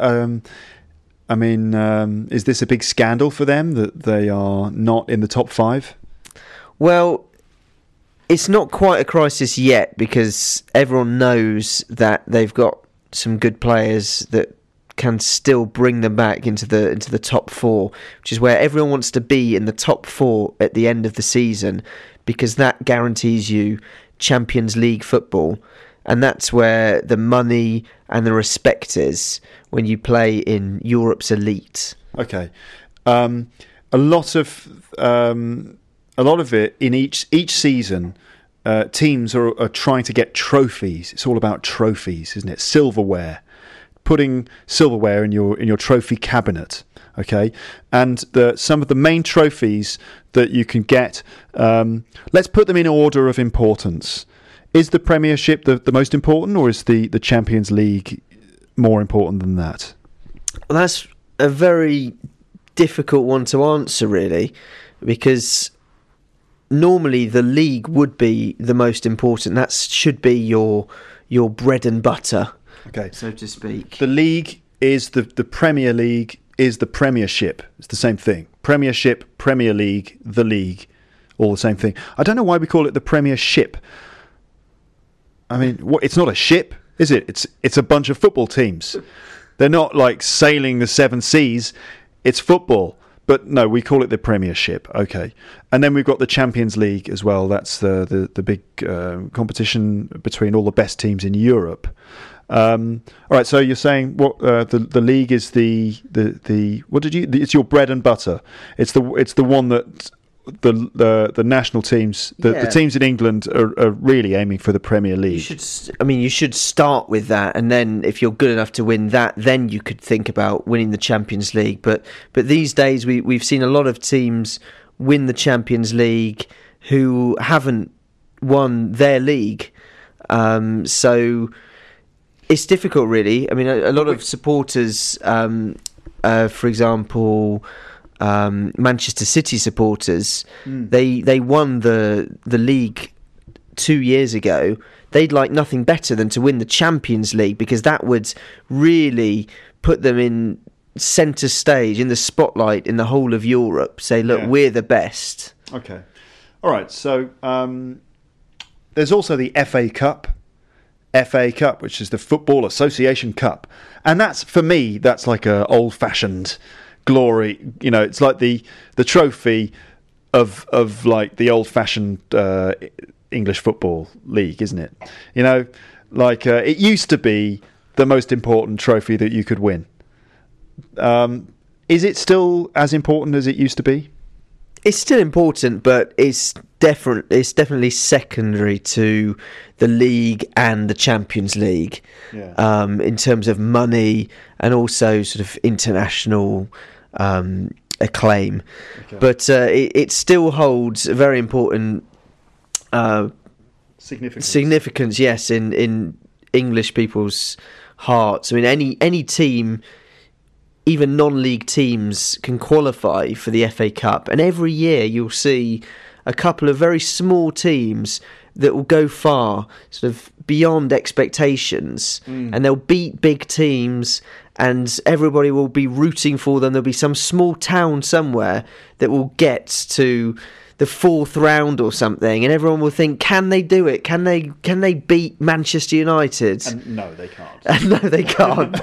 Is this a big scandal for them that they are not in the top 5? Well, it's not quite a crisis yet because everyone knows that they've got some good players that can still bring them back into the top 4, which is where everyone wants to be, in the top 4 at the end of the season, because that guarantees you Champions League football, and that's where the money and the respect is when you play in Europe's elite. Okay, a lot of it in each season. Teams are trying to get trophies. It's all about trophies, isn't it? Silverware, putting silverware in your trophy cabinet. Okay, and some of the main trophies that you can get. Let's put them in order of importance. Is the Premiership the most important, or is the Champions League more important than that? Well, that's a very difficult one to answer, really, because normally the league would be the most important. That should be your bread and butter, okay, so to speak. The league is the Premier League is the Premiership. It's the same thing. Premiership, Premier League, the league, all the same thing. I don't know why we call it the Premiership. I mean, it's not a ship, is it? It's a bunch of football teams. They're not like sailing the 7 seas. It's football. But no, we call it the Premiership. Okay. And then we've got the Champions League as well. That's the big competition between all the best teams in Europe. All right, so you're saying what the league is the what did you? It's your bread and butter. It's the one that the national teams, the teams in England are really aiming for the Premier League. You should start with that, and then if you're good enough to win that, then you could think about winning the Champions League. But these days we've seen a lot of teams win the Champions League who haven't won their league, so it's difficult, really. I mean, a lot of supporters, for example, Manchester City supporters, they won the league 2 years ago. They'd like nothing better than to win the Champions League, because that would really put them in centre stage, in the spotlight in the whole of Europe. Say, look, we're the best. Okay. All right, so there's also the FA Cup, which is the Football Association Cup. And that's, for me, that's like a old-fashioned glory. You know, it's like the trophy of like the old-fashioned English football league, isn't it? You know, like it used to be the most important trophy that you could win. Is it still as important as it used to be? It's still important, but it's definitely secondary to the league and the Champions League, in terms of money and also sort of international acclaim. Okay. But it still holds a very important significance, yes, in English people's hearts. I mean, any team, even non-league teams, can qualify for the FA Cup, and every year you'll see a couple of very small teams that will go far, sort of beyond expectations, and they'll beat big teams, and everybody will be rooting for them. There'll be some small town somewhere that will get to the 4th round or something, and everyone will think, can they do it? Can they beat Manchester United? And no, they can't. And no, they can't.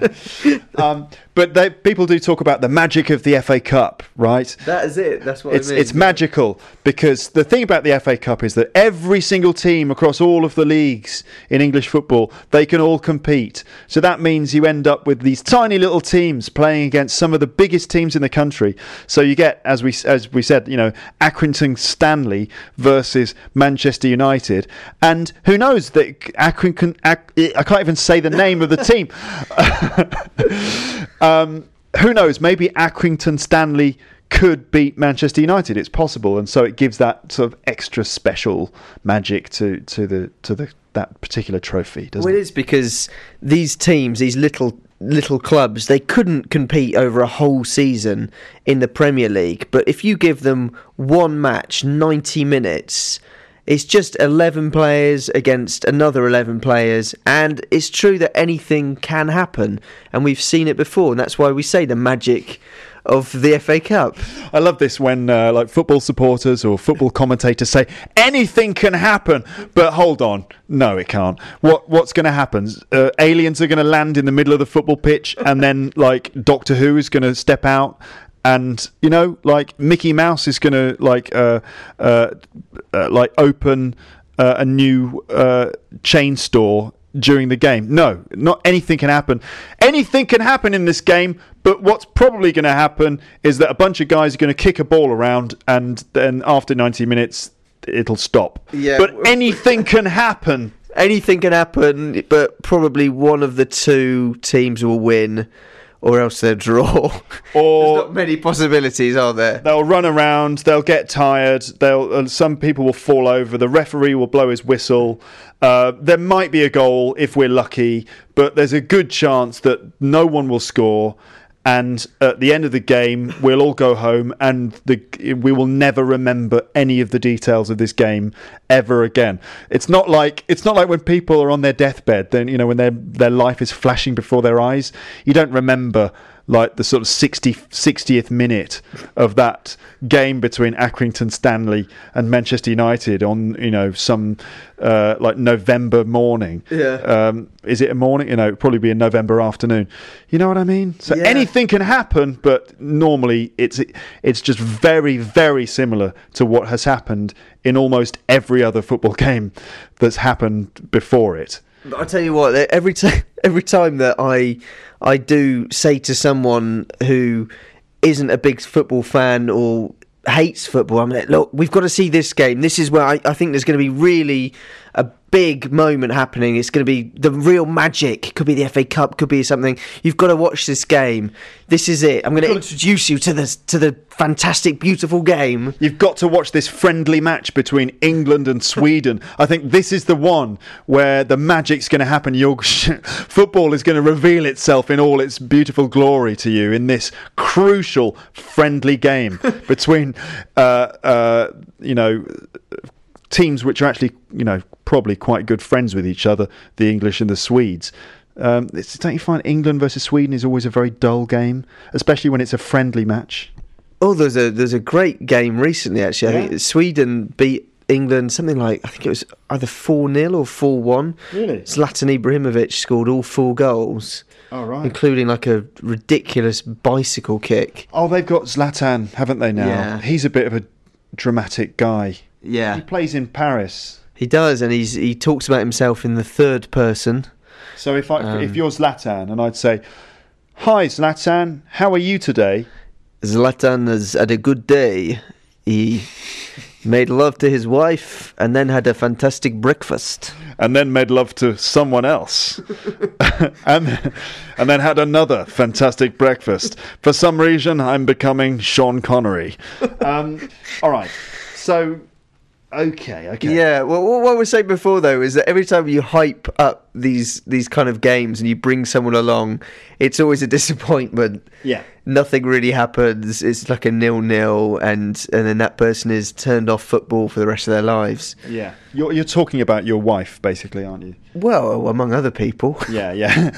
But people do talk about the magic of the FA Cup, right? That is it. That's what I mean. It's magical, because the thing about the FA Cup is that every single team across all of the leagues in English football, they can all compete. So that means you end up with these tiny little teams playing against some of the biggest teams in the country. So you get, as we said, you know, Accrington Stanley versus Manchester United, and who knows that Accrington? I can't even say the name of the team. Who knows? Maybe Accrington Stanley could beat Manchester United. It's possible, and so it gives that sort of extra special magic to that particular trophy, doesn't it? Well, it is, because these teams, these little clubs, they couldn't compete over a whole season in the Premier League. But if you give them one match, 90 minutes, it's just 11 players against another 11 players, and it's true that anything can happen, and we've seen it before, and that's why we say the magic of the FA Cup. I love this when like football supporters or football commentators say anything can happen, but hold on, no, it can't. What's going to happen? Aliens are going to land in the middle of the football pitch, and then like Doctor Who is going to step out, and like Mickey Mouse is going to like open a new chain store during the game. No, not anything can happen. Anything can happen in this game, but what's probably going to happen is that a bunch of guys are going to kick a ball around, and then after 90 minutes it'll stop. Yeah, but anything can happen. Anything can happen, but probably one of the two teams will win, or else they'll draw. Or there's not many possibilities, are there? They'll run around, they'll get tired, some people will fall over, the referee will blow his whistle. There might be a goal if we're lucky, but there's a good chance that no one will score, and at the end of the game we'll all go home, and we will never remember any of the details of this game ever again. It's not like when people are on their deathbed, then when their life is flashing before their eyes, you don't remember like the sort of 60th minute of that game between Accrington Stanley and Manchester United on some like November morning. Yeah. Is it a morning? It'd probably be a November afternoon. You know what I mean? So anything can happen, but normally it's just very, very similar to what has happened in almost every other football game that's happened before it. I tell you what, every time that I do say to someone who isn't a big football fan or hates football, I'm like, look, we've got to see this game. This is where I think there's going to be really a big moment happening. It's going to be the real magic. Could be the FA Cup, could be something. You've got to watch this game. This is it. I'm going to introduce you to the fantastic, beautiful game. You've got to watch this friendly match between England and Sweden. I think this is the one where the magic's going to happen. Football is going to reveal itself in all its beautiful glory to you in this crucial friendly game between teams which are actually probably quite good friends with each other, the English and the Swedes. Don't you find England versus Sweden is always a very dull game, especially when it's a friendly match? Oh, there's a great game recently, actually. I think Sweden beat England something like, I think it was either 4-0 or 4-1. Really? Zlatan Ibrahimovic scored all 4 goals. Oh, right. Including like a ridiculous bicycle kick. Oh, they've got Zlatan, haven't they now? Yeah. He's a bit of a dramatic guy. Yeah. He plays in Paris. He does, and he talks about himself in the third person. So if you're Zlatan, and I'd say, "Hi Zlatan, how are you today?" Zlatan has had a good day. He made love to his wife and then had a fantastic breakfast. And then made love to someone else. and then had another fantastic breakfast. For some reason, I'm becoming Sean Connery. All right. So, okay. Yeah, well, what I was saying before, though, is that every time you hype up these kind of games and you bring someone along, it's always a disappointment. Yeah. Nothing really happens. It's like a 0-0, and then that person is turned off football for the rest of their lives. Yeah. You're talking about your wife, basically, aren't you? Well, among other people. Yeah.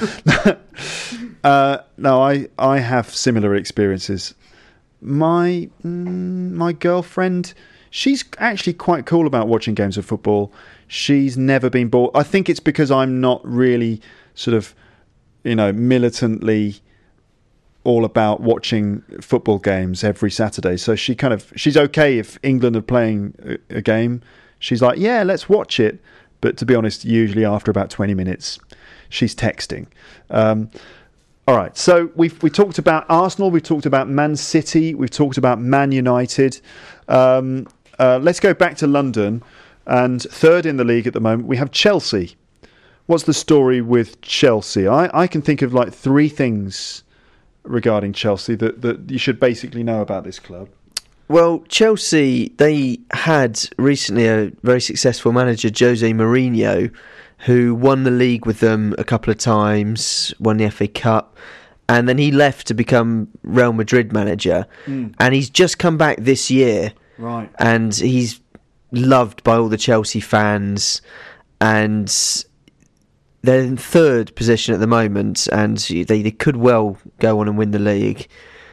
No, I have similar experiences. My girlfriend, she's actually quite cool about watching games of football. She's never been bored. I think it's because I'm not really sort of, militantly all about watching football games every Saturday. So she's okay if England are playing a game. She's like, yeah, let's watch it. But to be honest, usually after about 20 minutes, she's texting. All right, so we talked about Arsenal, we've talked about Man City, we've talked about Man United. Let's go back to London, and third in the league at the moment, we have Chelsea. What's the story with Chelsea? I can think of like 3 things regarding Chelsea that you should basically know about this club? Well, Chelsea, they had recently a very successful manager, Jose Mourinho, who won the league with them a couple of times, won the FA Cup, and then he left to become Real Madrid manager. And he's just come back this year. Right. And he's loved by all the Chelsea fans, and they're in third position at the moment, and they could well go on and win the league.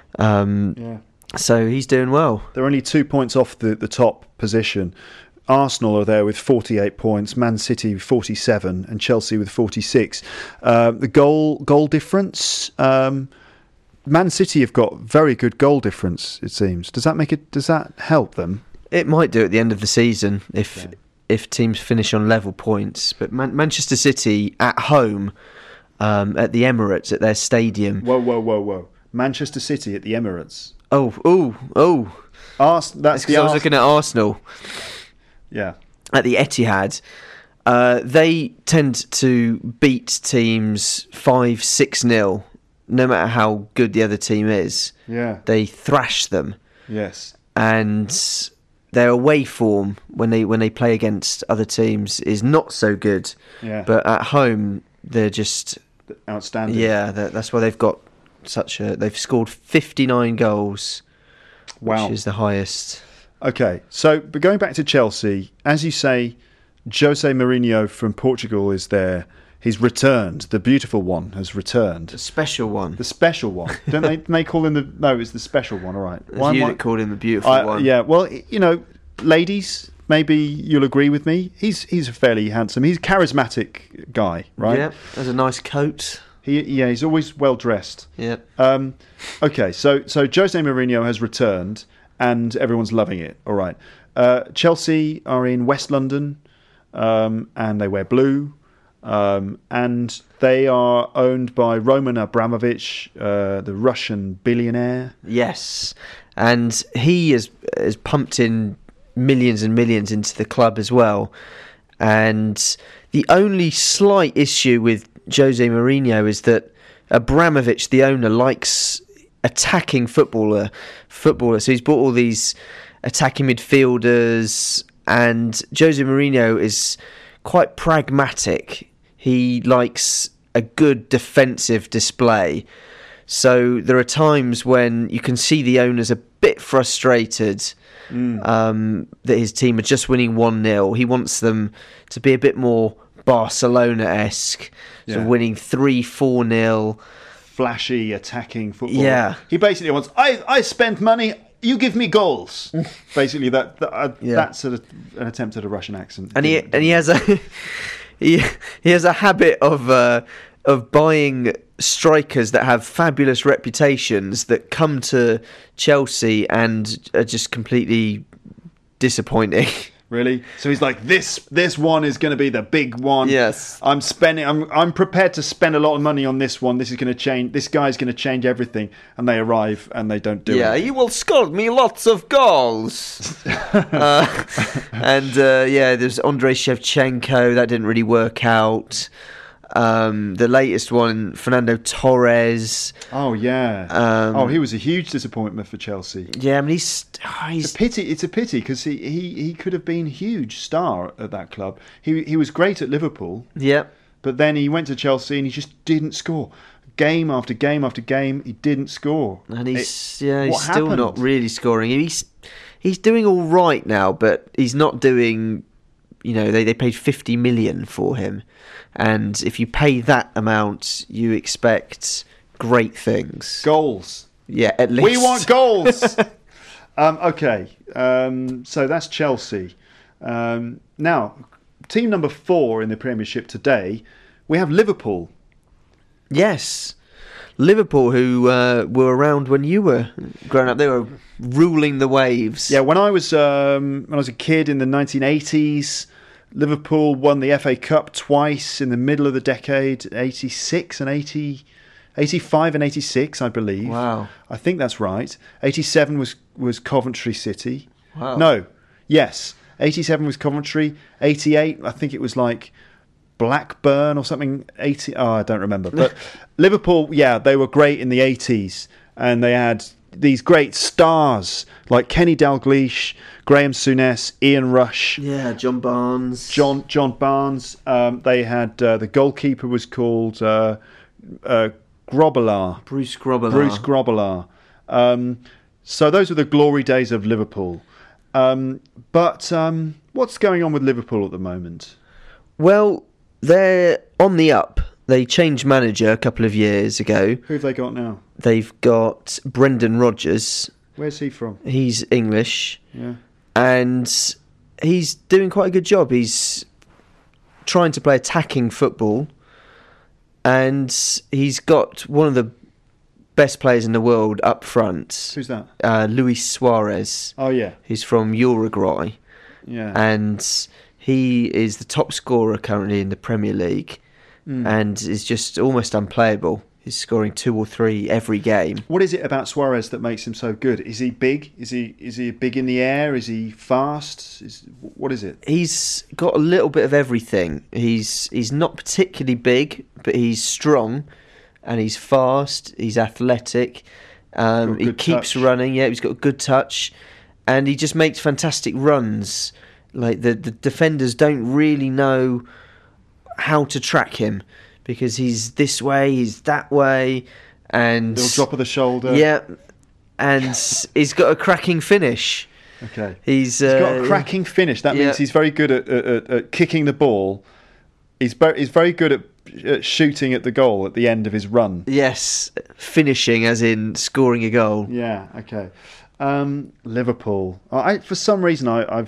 So he's doing well. They're only 2 points off the top position. Arsenal are there with 48 points, Man City with 47, and Chelsea with 46. The goal difference, Man City have got very good goal difference, it seems. Does that help them? It might do at the end of the season if teams finish on level points. But Manchester City at home at the Emirates, at their stadium. Whoa. Manchester City at the Emirates. Oh. That's because I was looking at Arsenal. Yeah. At the Etihad. They tend to beat teams 5-6-0, no matter how good the other team is. Yeah. They thrash them. Yes. And their away form when they play against other teams is not so good. Yeah. But at home they're just outstanding. Yeah, that's why they've got they've scored 59 goals. Wow. Which is the highest. Okay, but going back to Chelsea, as you say, Jose Mourinho from Portugal is there. He's returned. The beautiful one has returned. The special one. The special one. Don't they call him the... No, it's the special one, all right. It's you that called him the beautiful one. Yeah, well, ladies, maybe you'll agree with me. He's a fairly handsome... He's a charismatic guy, right? Yeah, has a nice coat. He's always well dressed. Yeah. Okay, so Jose Mourinho has returned and everyone's loving it. All right. Chelsea are in West London and they wear blue. And they are owned by Roman Abramovich, the Russian billionaire. Yes, and he has pumped in millions and millions into the club as well. And the only slight issue with Jose Mourinho is that Abramovich, the owner, likes attacking footballer. So he's bought all these attacking midfielders, and Jose Mourinho is quite pragmatic. He likes a good defensive display. So there are times when you can see the owner's a bit frustrated that his team are just winning 1-0. He wants them to be a bit more Barcelona-esque, so winning 3-4-0. Flashy, attacking football. Yeah. He basically wants, I spend money, you give me goals. Basically, that's an attempt at a Russian accent. And he has a... He has a habit of buying strikers that have fabulous reputations that come to Chelsea and are just completely disappointing. Really? So he's like, this one is going to be the big one. Yes. I'm prepared to spend a lot of money on this one. This is going to change. This guy's going to change everything. And they arrive and they don't do it. Yeah, he will score me lots of goals. There's Andrei Shevchenko. That didn't really work out. The latest one, Fernando Torres. Oh yeah. He was a huge disappointment for Chelsea. Yeah, I mean It's a pity because he could have been a huge star at that club. He was great at Liverpool. Yeah. But then he went to Chelsea and he just didn't score. Game after game after game, he didn't score. And he's still not really scoring. He's doing all right now, but he's not doing. They paid 50 million for him. And if you pay that amount, you expect great things. Goals. Yeah, at least. We want goals. Okay. So that's Chelsea. Now, team number 4 in the Premiership today, we have Liverpool. Yes. Liverpool, who were around when you were growing up. They were ruling the waves. Yeah, when I was a kid in the 1980s, Liverpool won the FA Cup twice in the middle of the decade, 86 and 85 and 86, I believe. Wow. I think that's right. 87 was Coventry City. Wow. No. Yes. 87 was Coventry. 88, I think it was like Blackburn or something. I don't remember. But Liverpool, yeah, they were great in the 80s, and they had these great stars like Kenny Dalglish, Graham Souness, Ian Rush. Yeah, John Barnes. John Barnes. They had the goalkeeper was called Grobbelaar. Bruce Grobbelaar. Bruce Grobbelaar. So those were the glory days of Liverpool. But what's going on with Liverpool at the moment? Well, they're on the up. They changed manager a couple of years ago. Who have they got now? They've got Brendan Rodgers. Where's he from? He's English. Yeah. And he's doing quite a good job. He's trying to play attacking football. And he's got one of the best players in the world up front. Who's that? Luis Suarez. Oh, yeah. He's from Uruguay. Yeah. And he is the top scorer currently in the Premier League. And is just almost unplayable. He's scoring 2 or 3 every game. What is it about Suarez that makes him so good? Is he big? Is he big in the air? Is he fast? What is it? He's got a little bit of everything. He's not particularly big, but he's strong, and he's fast. He's athletic. He keeps running. Yeah, he's got a good touch, and he just makes fantastic runs. Like the defenders don't really know how to track him, because he's this way, he's that way, and little drop of the shoulder. Yeah, and he's got a cracking finish. Okay, he's got a cracking finish. That means he's very good at kicking the ball. He's very good at shooting at the goal at the end of his run. Yes, finishing as in scoring a goal. Yeah. Okay. Liverpool. For some reason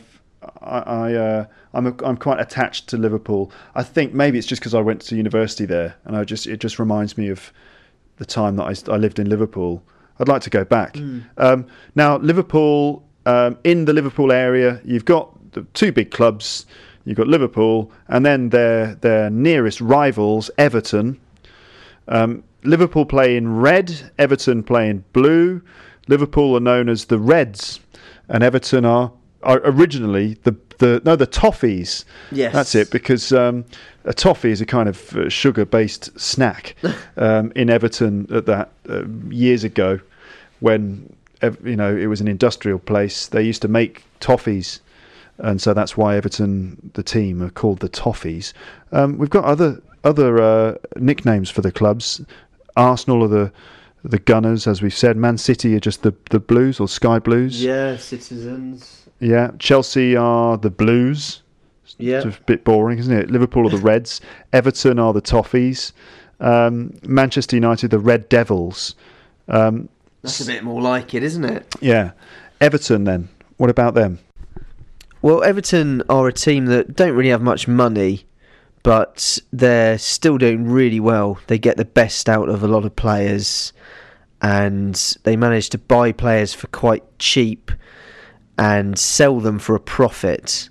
I'm quite attached to Liverpool. I think maybe it's just because I went to university there, and it just reminds me of the time that I lived in Liverpool. I'd like to go back. Now, Liverpool, in the Liverpool area, you've got the 2 big clubs. You've got Liverpool, and then their nearest rivals, Everton. Liverpool play in red, Everton play in blue. Liverpool are known as the Reds, and Everton are originally the toffees. Yes, that's it, because a toffee is a kind of sugar-based snack in Everton at that years ago, when it was an industrial place. They used to make toffees, and so that's why Everton, the team, are called the Toffees. We've got other nicknames for the clubs. Arsenal are the Gunners, as we've said. Man City are just the Blues, or Sky Blues. Yeah, Citizens. Yeah, Chelsea are the Blues. Yeah, it's a bit boring, isn't it? Liverpool are the Reds. Everton are the Toffees. Manchester United, the Red Devils. That's a bit more like it, isn't it? Yeah. Everton, then. What about them? Well, Everton are a team that don't really have much money, but they're still doing really well. They get the best out of a lot of players, and they manage to buy players for quite cheap and sell them for a profit.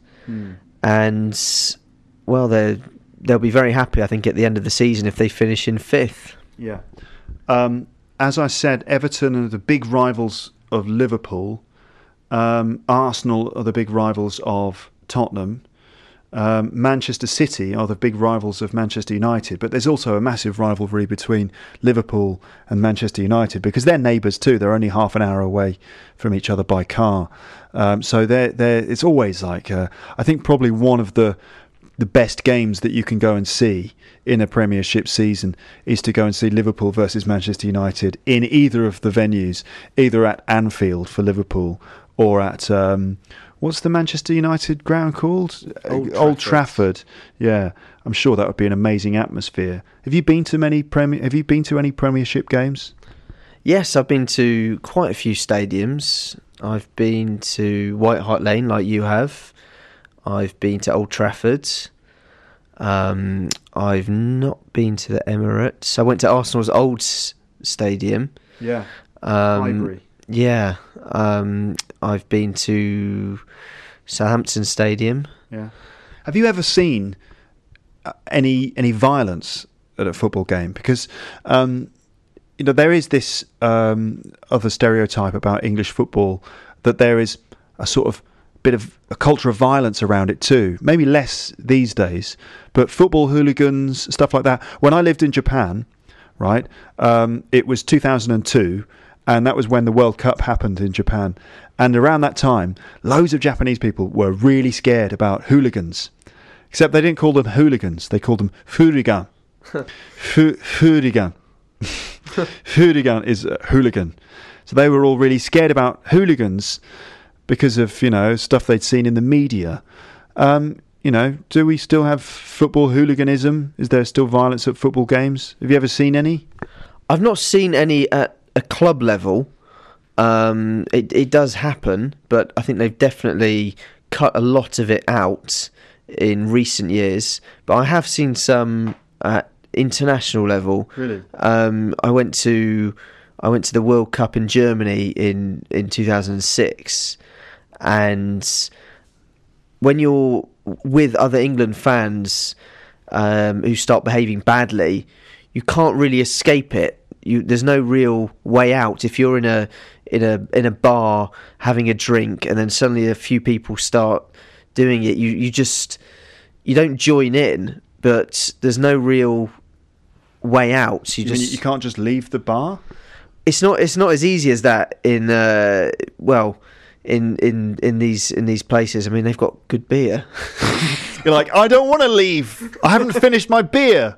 And well, they'll be very happy, I think, at the end of the season if they finish in 5th. Yeah. As I said, Everton are the big rivals of Liverpool. Arsenal are the big rivals of Tottenham. Manchester City are the big rivals of Manchester United, but there's also a massive rivalry between Liverpool and Manchester United, because they're neighbours too. They're only half an hour away from each other by car. So it's always like, I think probably one of the best games that you can go and see in a Premiership season is to go and see Liverpool versus Manchester United in either of the venues, either at Anfield for Liverpool or at what's the Manchester United ground called? Old Trafford. Yeah, I'm sure that would be an amazing atmosphere. Have you been to any Premiership games? Yes, I've been to quite a few stadiums. I've been to White Hart Lane, like you have. I've been to Old Trafford. I've not been to the Emirates. I went to Arsenal's old stadium. Yeah, Highbury. Yeah, I've been to Southampton Stadium. Yeah. Have you ever seen any violence at a football game? Because there is this other stereotype about English football, that there is a sort of bit of a culture of violence around it too. Maybe less these days, but football hooligans, stuff like that. When I lived in Japan, right, it was 2002, and that was when the World Cup happened in Japan. And around that time, loads of Japanese people were really scared about hooligans. Except they didn't call them hooligans, they called them furigan. Furigan. Furigan is a hooligan. So they were all really scared about hooligans because of, stuff they'd seen in the media. Do we still have football hooliganism? Is there still violence at football games? Have you ever seen any? I've not seen any at a club level. It does happen, but I think they've definitely cut a lot of it out in recent years. But I have seen some at international level. Really? I went to the World Cup in Germany in 2006, and when you're with other England fans who start behaving badly, you can't really escape it. There's no real way out. If you're in a bar having a drink and then suddenly a few people start doing it, you don't join in, but there's no real way out. So you can't just leave the bar? It's not as easy as that in these places. I mean, they've got good beer. You're like, I don't want to leave. I haven't finished my beer.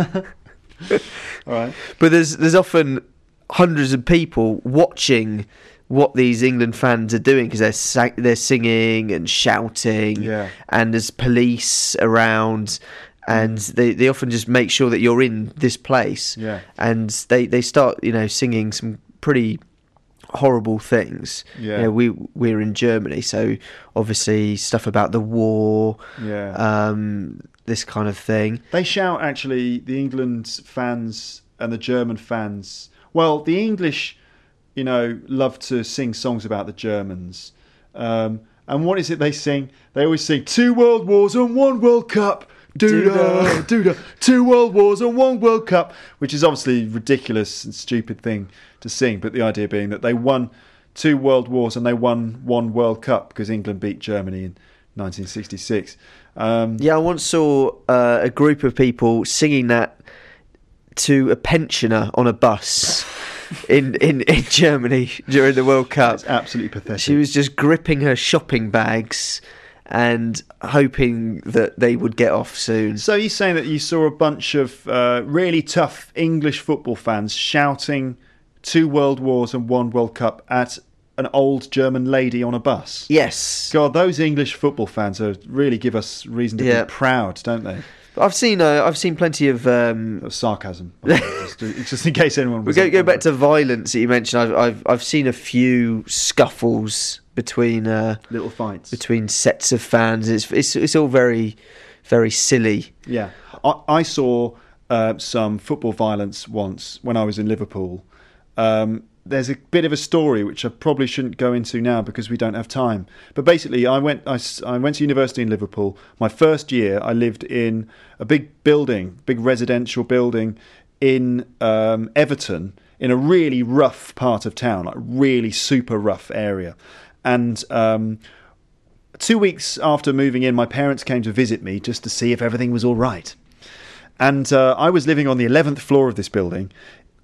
All right. But there's often hundreds of people watching what these England fans are doing because they're singing and shouting, and there's police around, and they often just make sure that you're in this place, and they start singing some pretty horrible things. We're in Germany, so obviously stuff about the war, this kind of thing. They shout, actually, the England fans and the German fans. Well, the English love to sing songs about the Germans, and what is it they sing? They always sing 2 World Wars and 1 World Cup. Doodah, doodah, 2 World Wars and 1 World Cup, which is obviously a ridiculous and stupid thing to sing, but the idea being that they won 2 World Wars and they won 1 World Cup because England beat Germany in 1966. I once saw a group of people singing that to a pensioner on a bus in Germany during the World Cup. It's absolutely pathetic. She was just gripping her shopping bags and hoping that they would get off soon. So you're saying that you saw a bunch of really tough English football fans shouting 2 World Wars and 1 World Cup at an old German lady on a bus? Yes. God, those English football fans really give us reason to be proud, don't they? I've seen plenty of sarcasm. just in case anyone was. We go back to violence that you mentioned. I've seen a few scuffles between little fights between sets of fans. It's all very, very silly. Yeah, I saw some football violence once when I was in Liverpool. There's a bit of a story which I probably shouldn't go into now because we don't have time. But basically, I went to university in Liverpool. My first year, I lived in a big residential building in Everton, in a really rough part of town, like really super rough area. And 2 weeks after moving in, my parents came to visit me just to see if everything was all right. And I was living on the 11th floor of this building,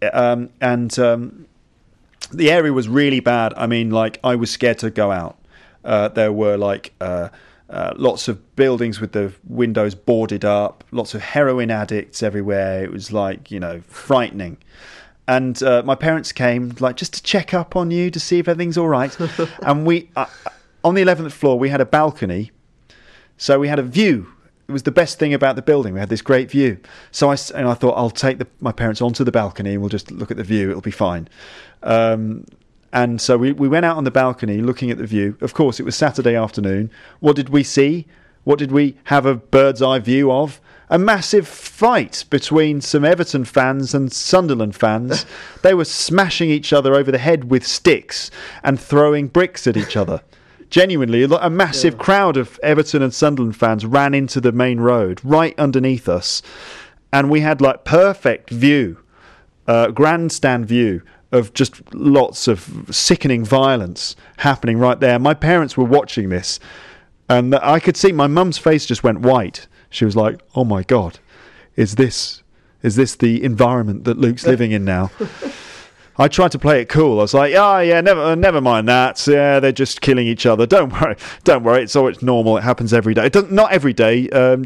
the area was really bad. I mean, I was scared to go out. There were lots of buildings with the windows boarded up, lots of heroin addicts everywhere. It was frightening. And my parents came just to check up on you to see if everything's all right. And we, on the 11th floor, we had a balcony. So we had a view. It was the best thing about the building. We had this great view. So I thought, I'll take my parents onto the balcony and we'll just look at the view. It'll be fine. And so we went out on the balcony looking at the view. Of course, it was Saturday afternoon. What did we see? What did we have a bird's eye view of? A massive fight between some Everton fans and Sunderland fans. They were smashing each other over the head with sticks and throwing bricks at each other. Genuinely, a massive crowd of Everton and Sunderland fans ran into the main road right underneath us, and we had perfect view, grandstand view of just lots of sickening violence happening right there. My parents were watching this, and I could see my mum's face just went white. She was like, "Oh my God, is this the environment that Luke's living in now?" I tried to play it cool. I was like, "Oh yeah, never mind that. Yeah, they're just killing each other. Don't worry. It's normal. It happens every day. Not every day.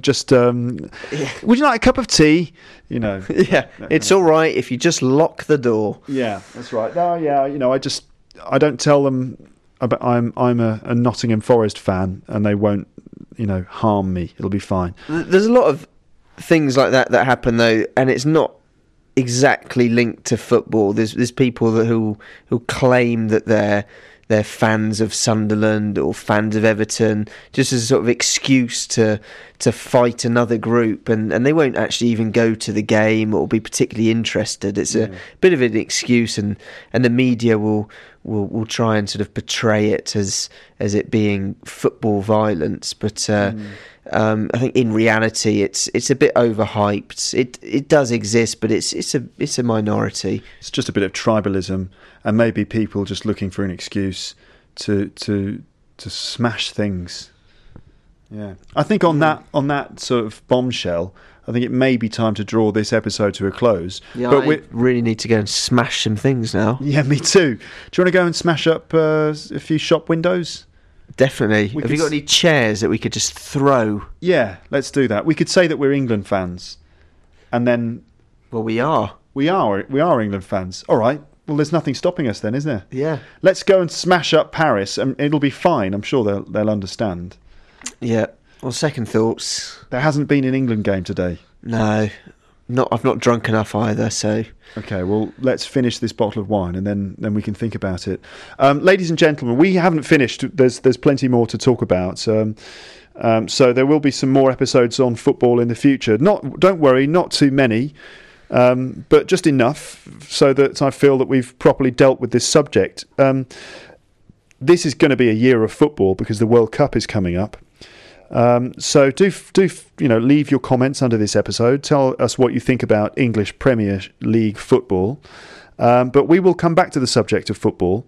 Would you like a cup of tea? You know." Yeah, it's all right if you just lock the door. Yeah, that's right. No, yeah, I don't tell them I'm a Nottingham Forest fan, and they won't, harm me. It'll be fine. There's a lot of things like that happen though, and it's not exactly linked to football. There's people who claim that they're fans of Sunderland or fans of Everton, just as a sort of excuse to fight another group, and they won't actually even go to the game or be particularly interested. It's a bit of an excuse, and the media will try and sort of portray it as it being football violence, but I think in reality it's a bit overhyped. It does exist, but it's a minority. It's just a bit of tribalism, and maybe people just looking for an excuse to smash things. Yeah, I think on that sort of bombshell, I think it may be time to draw this episode to a close. Yeah, but I really need to go and smash some things now. Yeah, me too. Do you want to go and smash up a few shop windows? Definitely. Have you got any chairs that we could just throw? Yeah, let's do that. We could say that we're England fans, and then... Well, we are. We are England fans. All right. Well, there's nothing stopping us then, is there? Yeah. Let's go and smash up Paris, and it'll be fine. I'm sure they'll understand. Yeah. Well, second thoughts. There hasn't been an England game today. No. I've not drunk enough either, so... Okay, well, let's finish this bottle of wine, and then we can think about it. Ladies and gentlemen, we haven't finished. There's plenty more to talk about. So there will be some more episodes on football in the future. Don't worry, not too many, but just enough so that I feel that we've properly dealt with this subject. This is going to be a year of football because the World Cup is coming up. So do leave your comments under this episode. Tell us what you think about English Premier League football. But we will come back to the subject of football.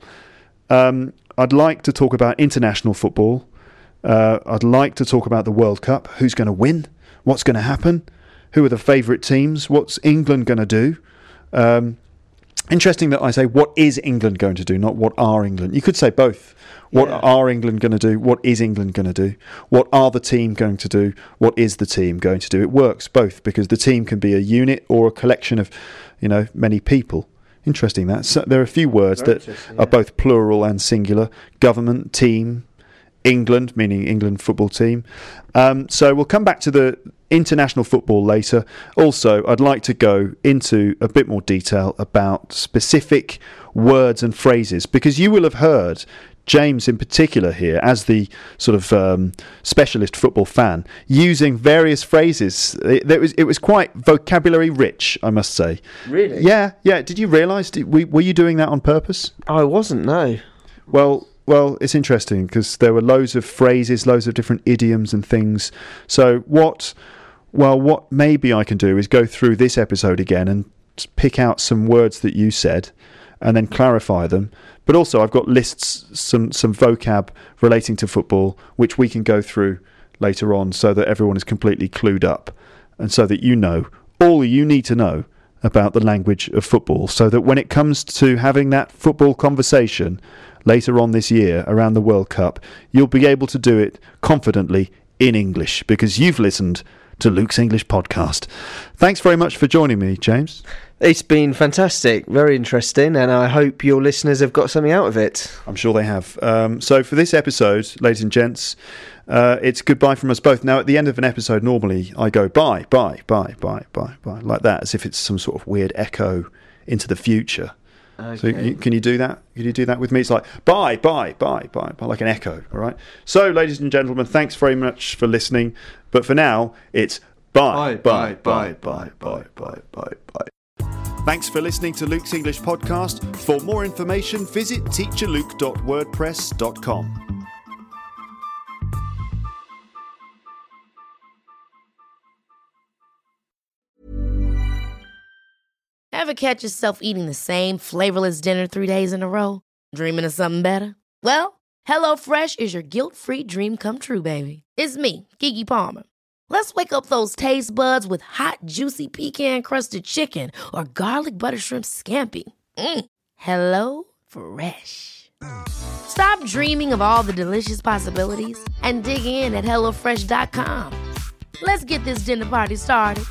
I'd like to talk about international football. I'd like to talk about the World Cup. Who's going to win? What's going to happen? Who are the favourite teams? What's England going to do? Interesting that I say, what is England going to do, not what are England. You could say both. What are England going to do? What is England going to do? What are the team going to do? What is the team going to do? It works both, because the team can be a unit or a collection of, many people. Interesting that. So there are a few words that are both plural and singular. Government, team, England, meaning England football team. So we'll come back to the international football later. Also, I'd like to go into a bit more detail about specific words and phrases, because you will have heard James in particular here, as the sort of specialist football fan, using various phrases. It was quite vocabulary rich, I must say. Really? Yeah. Did you realise? Were you doing that on purpose? I wasn't, no. Well, it's interesting because there were loads of phrases, loads of different idioms and things. So what maybe I can do is go through this episode again and pick out some words that you said and then clarify them. But also I've got lists, some vocab relating to football, which we can go through later on so that everyone is completely clued up and so that you know all you need to know about the language of football, so that when it comes to having that football conversation later on this year around the World Cup, you'll be able to do it confidently in English because you've listened to Luke's English podcast. Thanks very much for joining me, James. It's been fantastic, very interesting, and I hope your listeners have got something out of it. I'm sure they have. So for this episode, ladies and gents, it's goodbye from us both. Now, at the end of an episode, normally I go bye, like that, as if it's some sort of weird echo into the future. Okay. So can you do that? Can you do that with me? It's like bye, like an echo, all right? So, ladies and gentlemen, thanks very much for listening. But for now, it's bye. Thanks for listening to Luke's English podcast. For more information, visit teacherluke.wordpress.com. Ever catch yourself eating the same flavorless dinner 3 days in a row? Dreaming of something better? Well, HelloFresh is your guilt-free dream come true, baby. It's me, Keke Palmer. Let's wake up those taste buds with hot, juicy pecan-crusted chicken or garlic butter shrimp scampi. Hello Fresh. Stop dreaming of all the delicious possibilities and dig in at HelloFresh.com. Let's get this dinner party started.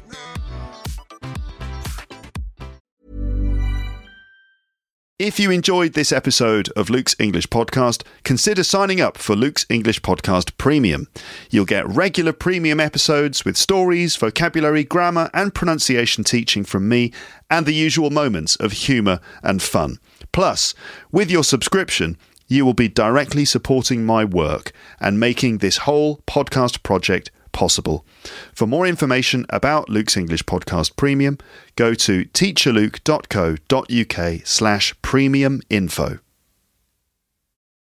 If you enjoyed this episode of Luke's English Podcast, consider signing up for Luke's English Podcast Premium. You'll get regular premium episodes with stories, vocabulary, grammar and pronunciation teaching from me and the usual moments of humour and fun. Plus, with your subscription, you will be directly supporting my work and making this whole podcast project possible. For more information about Luke's English Podcast Premium, go to teacherluke.co.uk/premium info.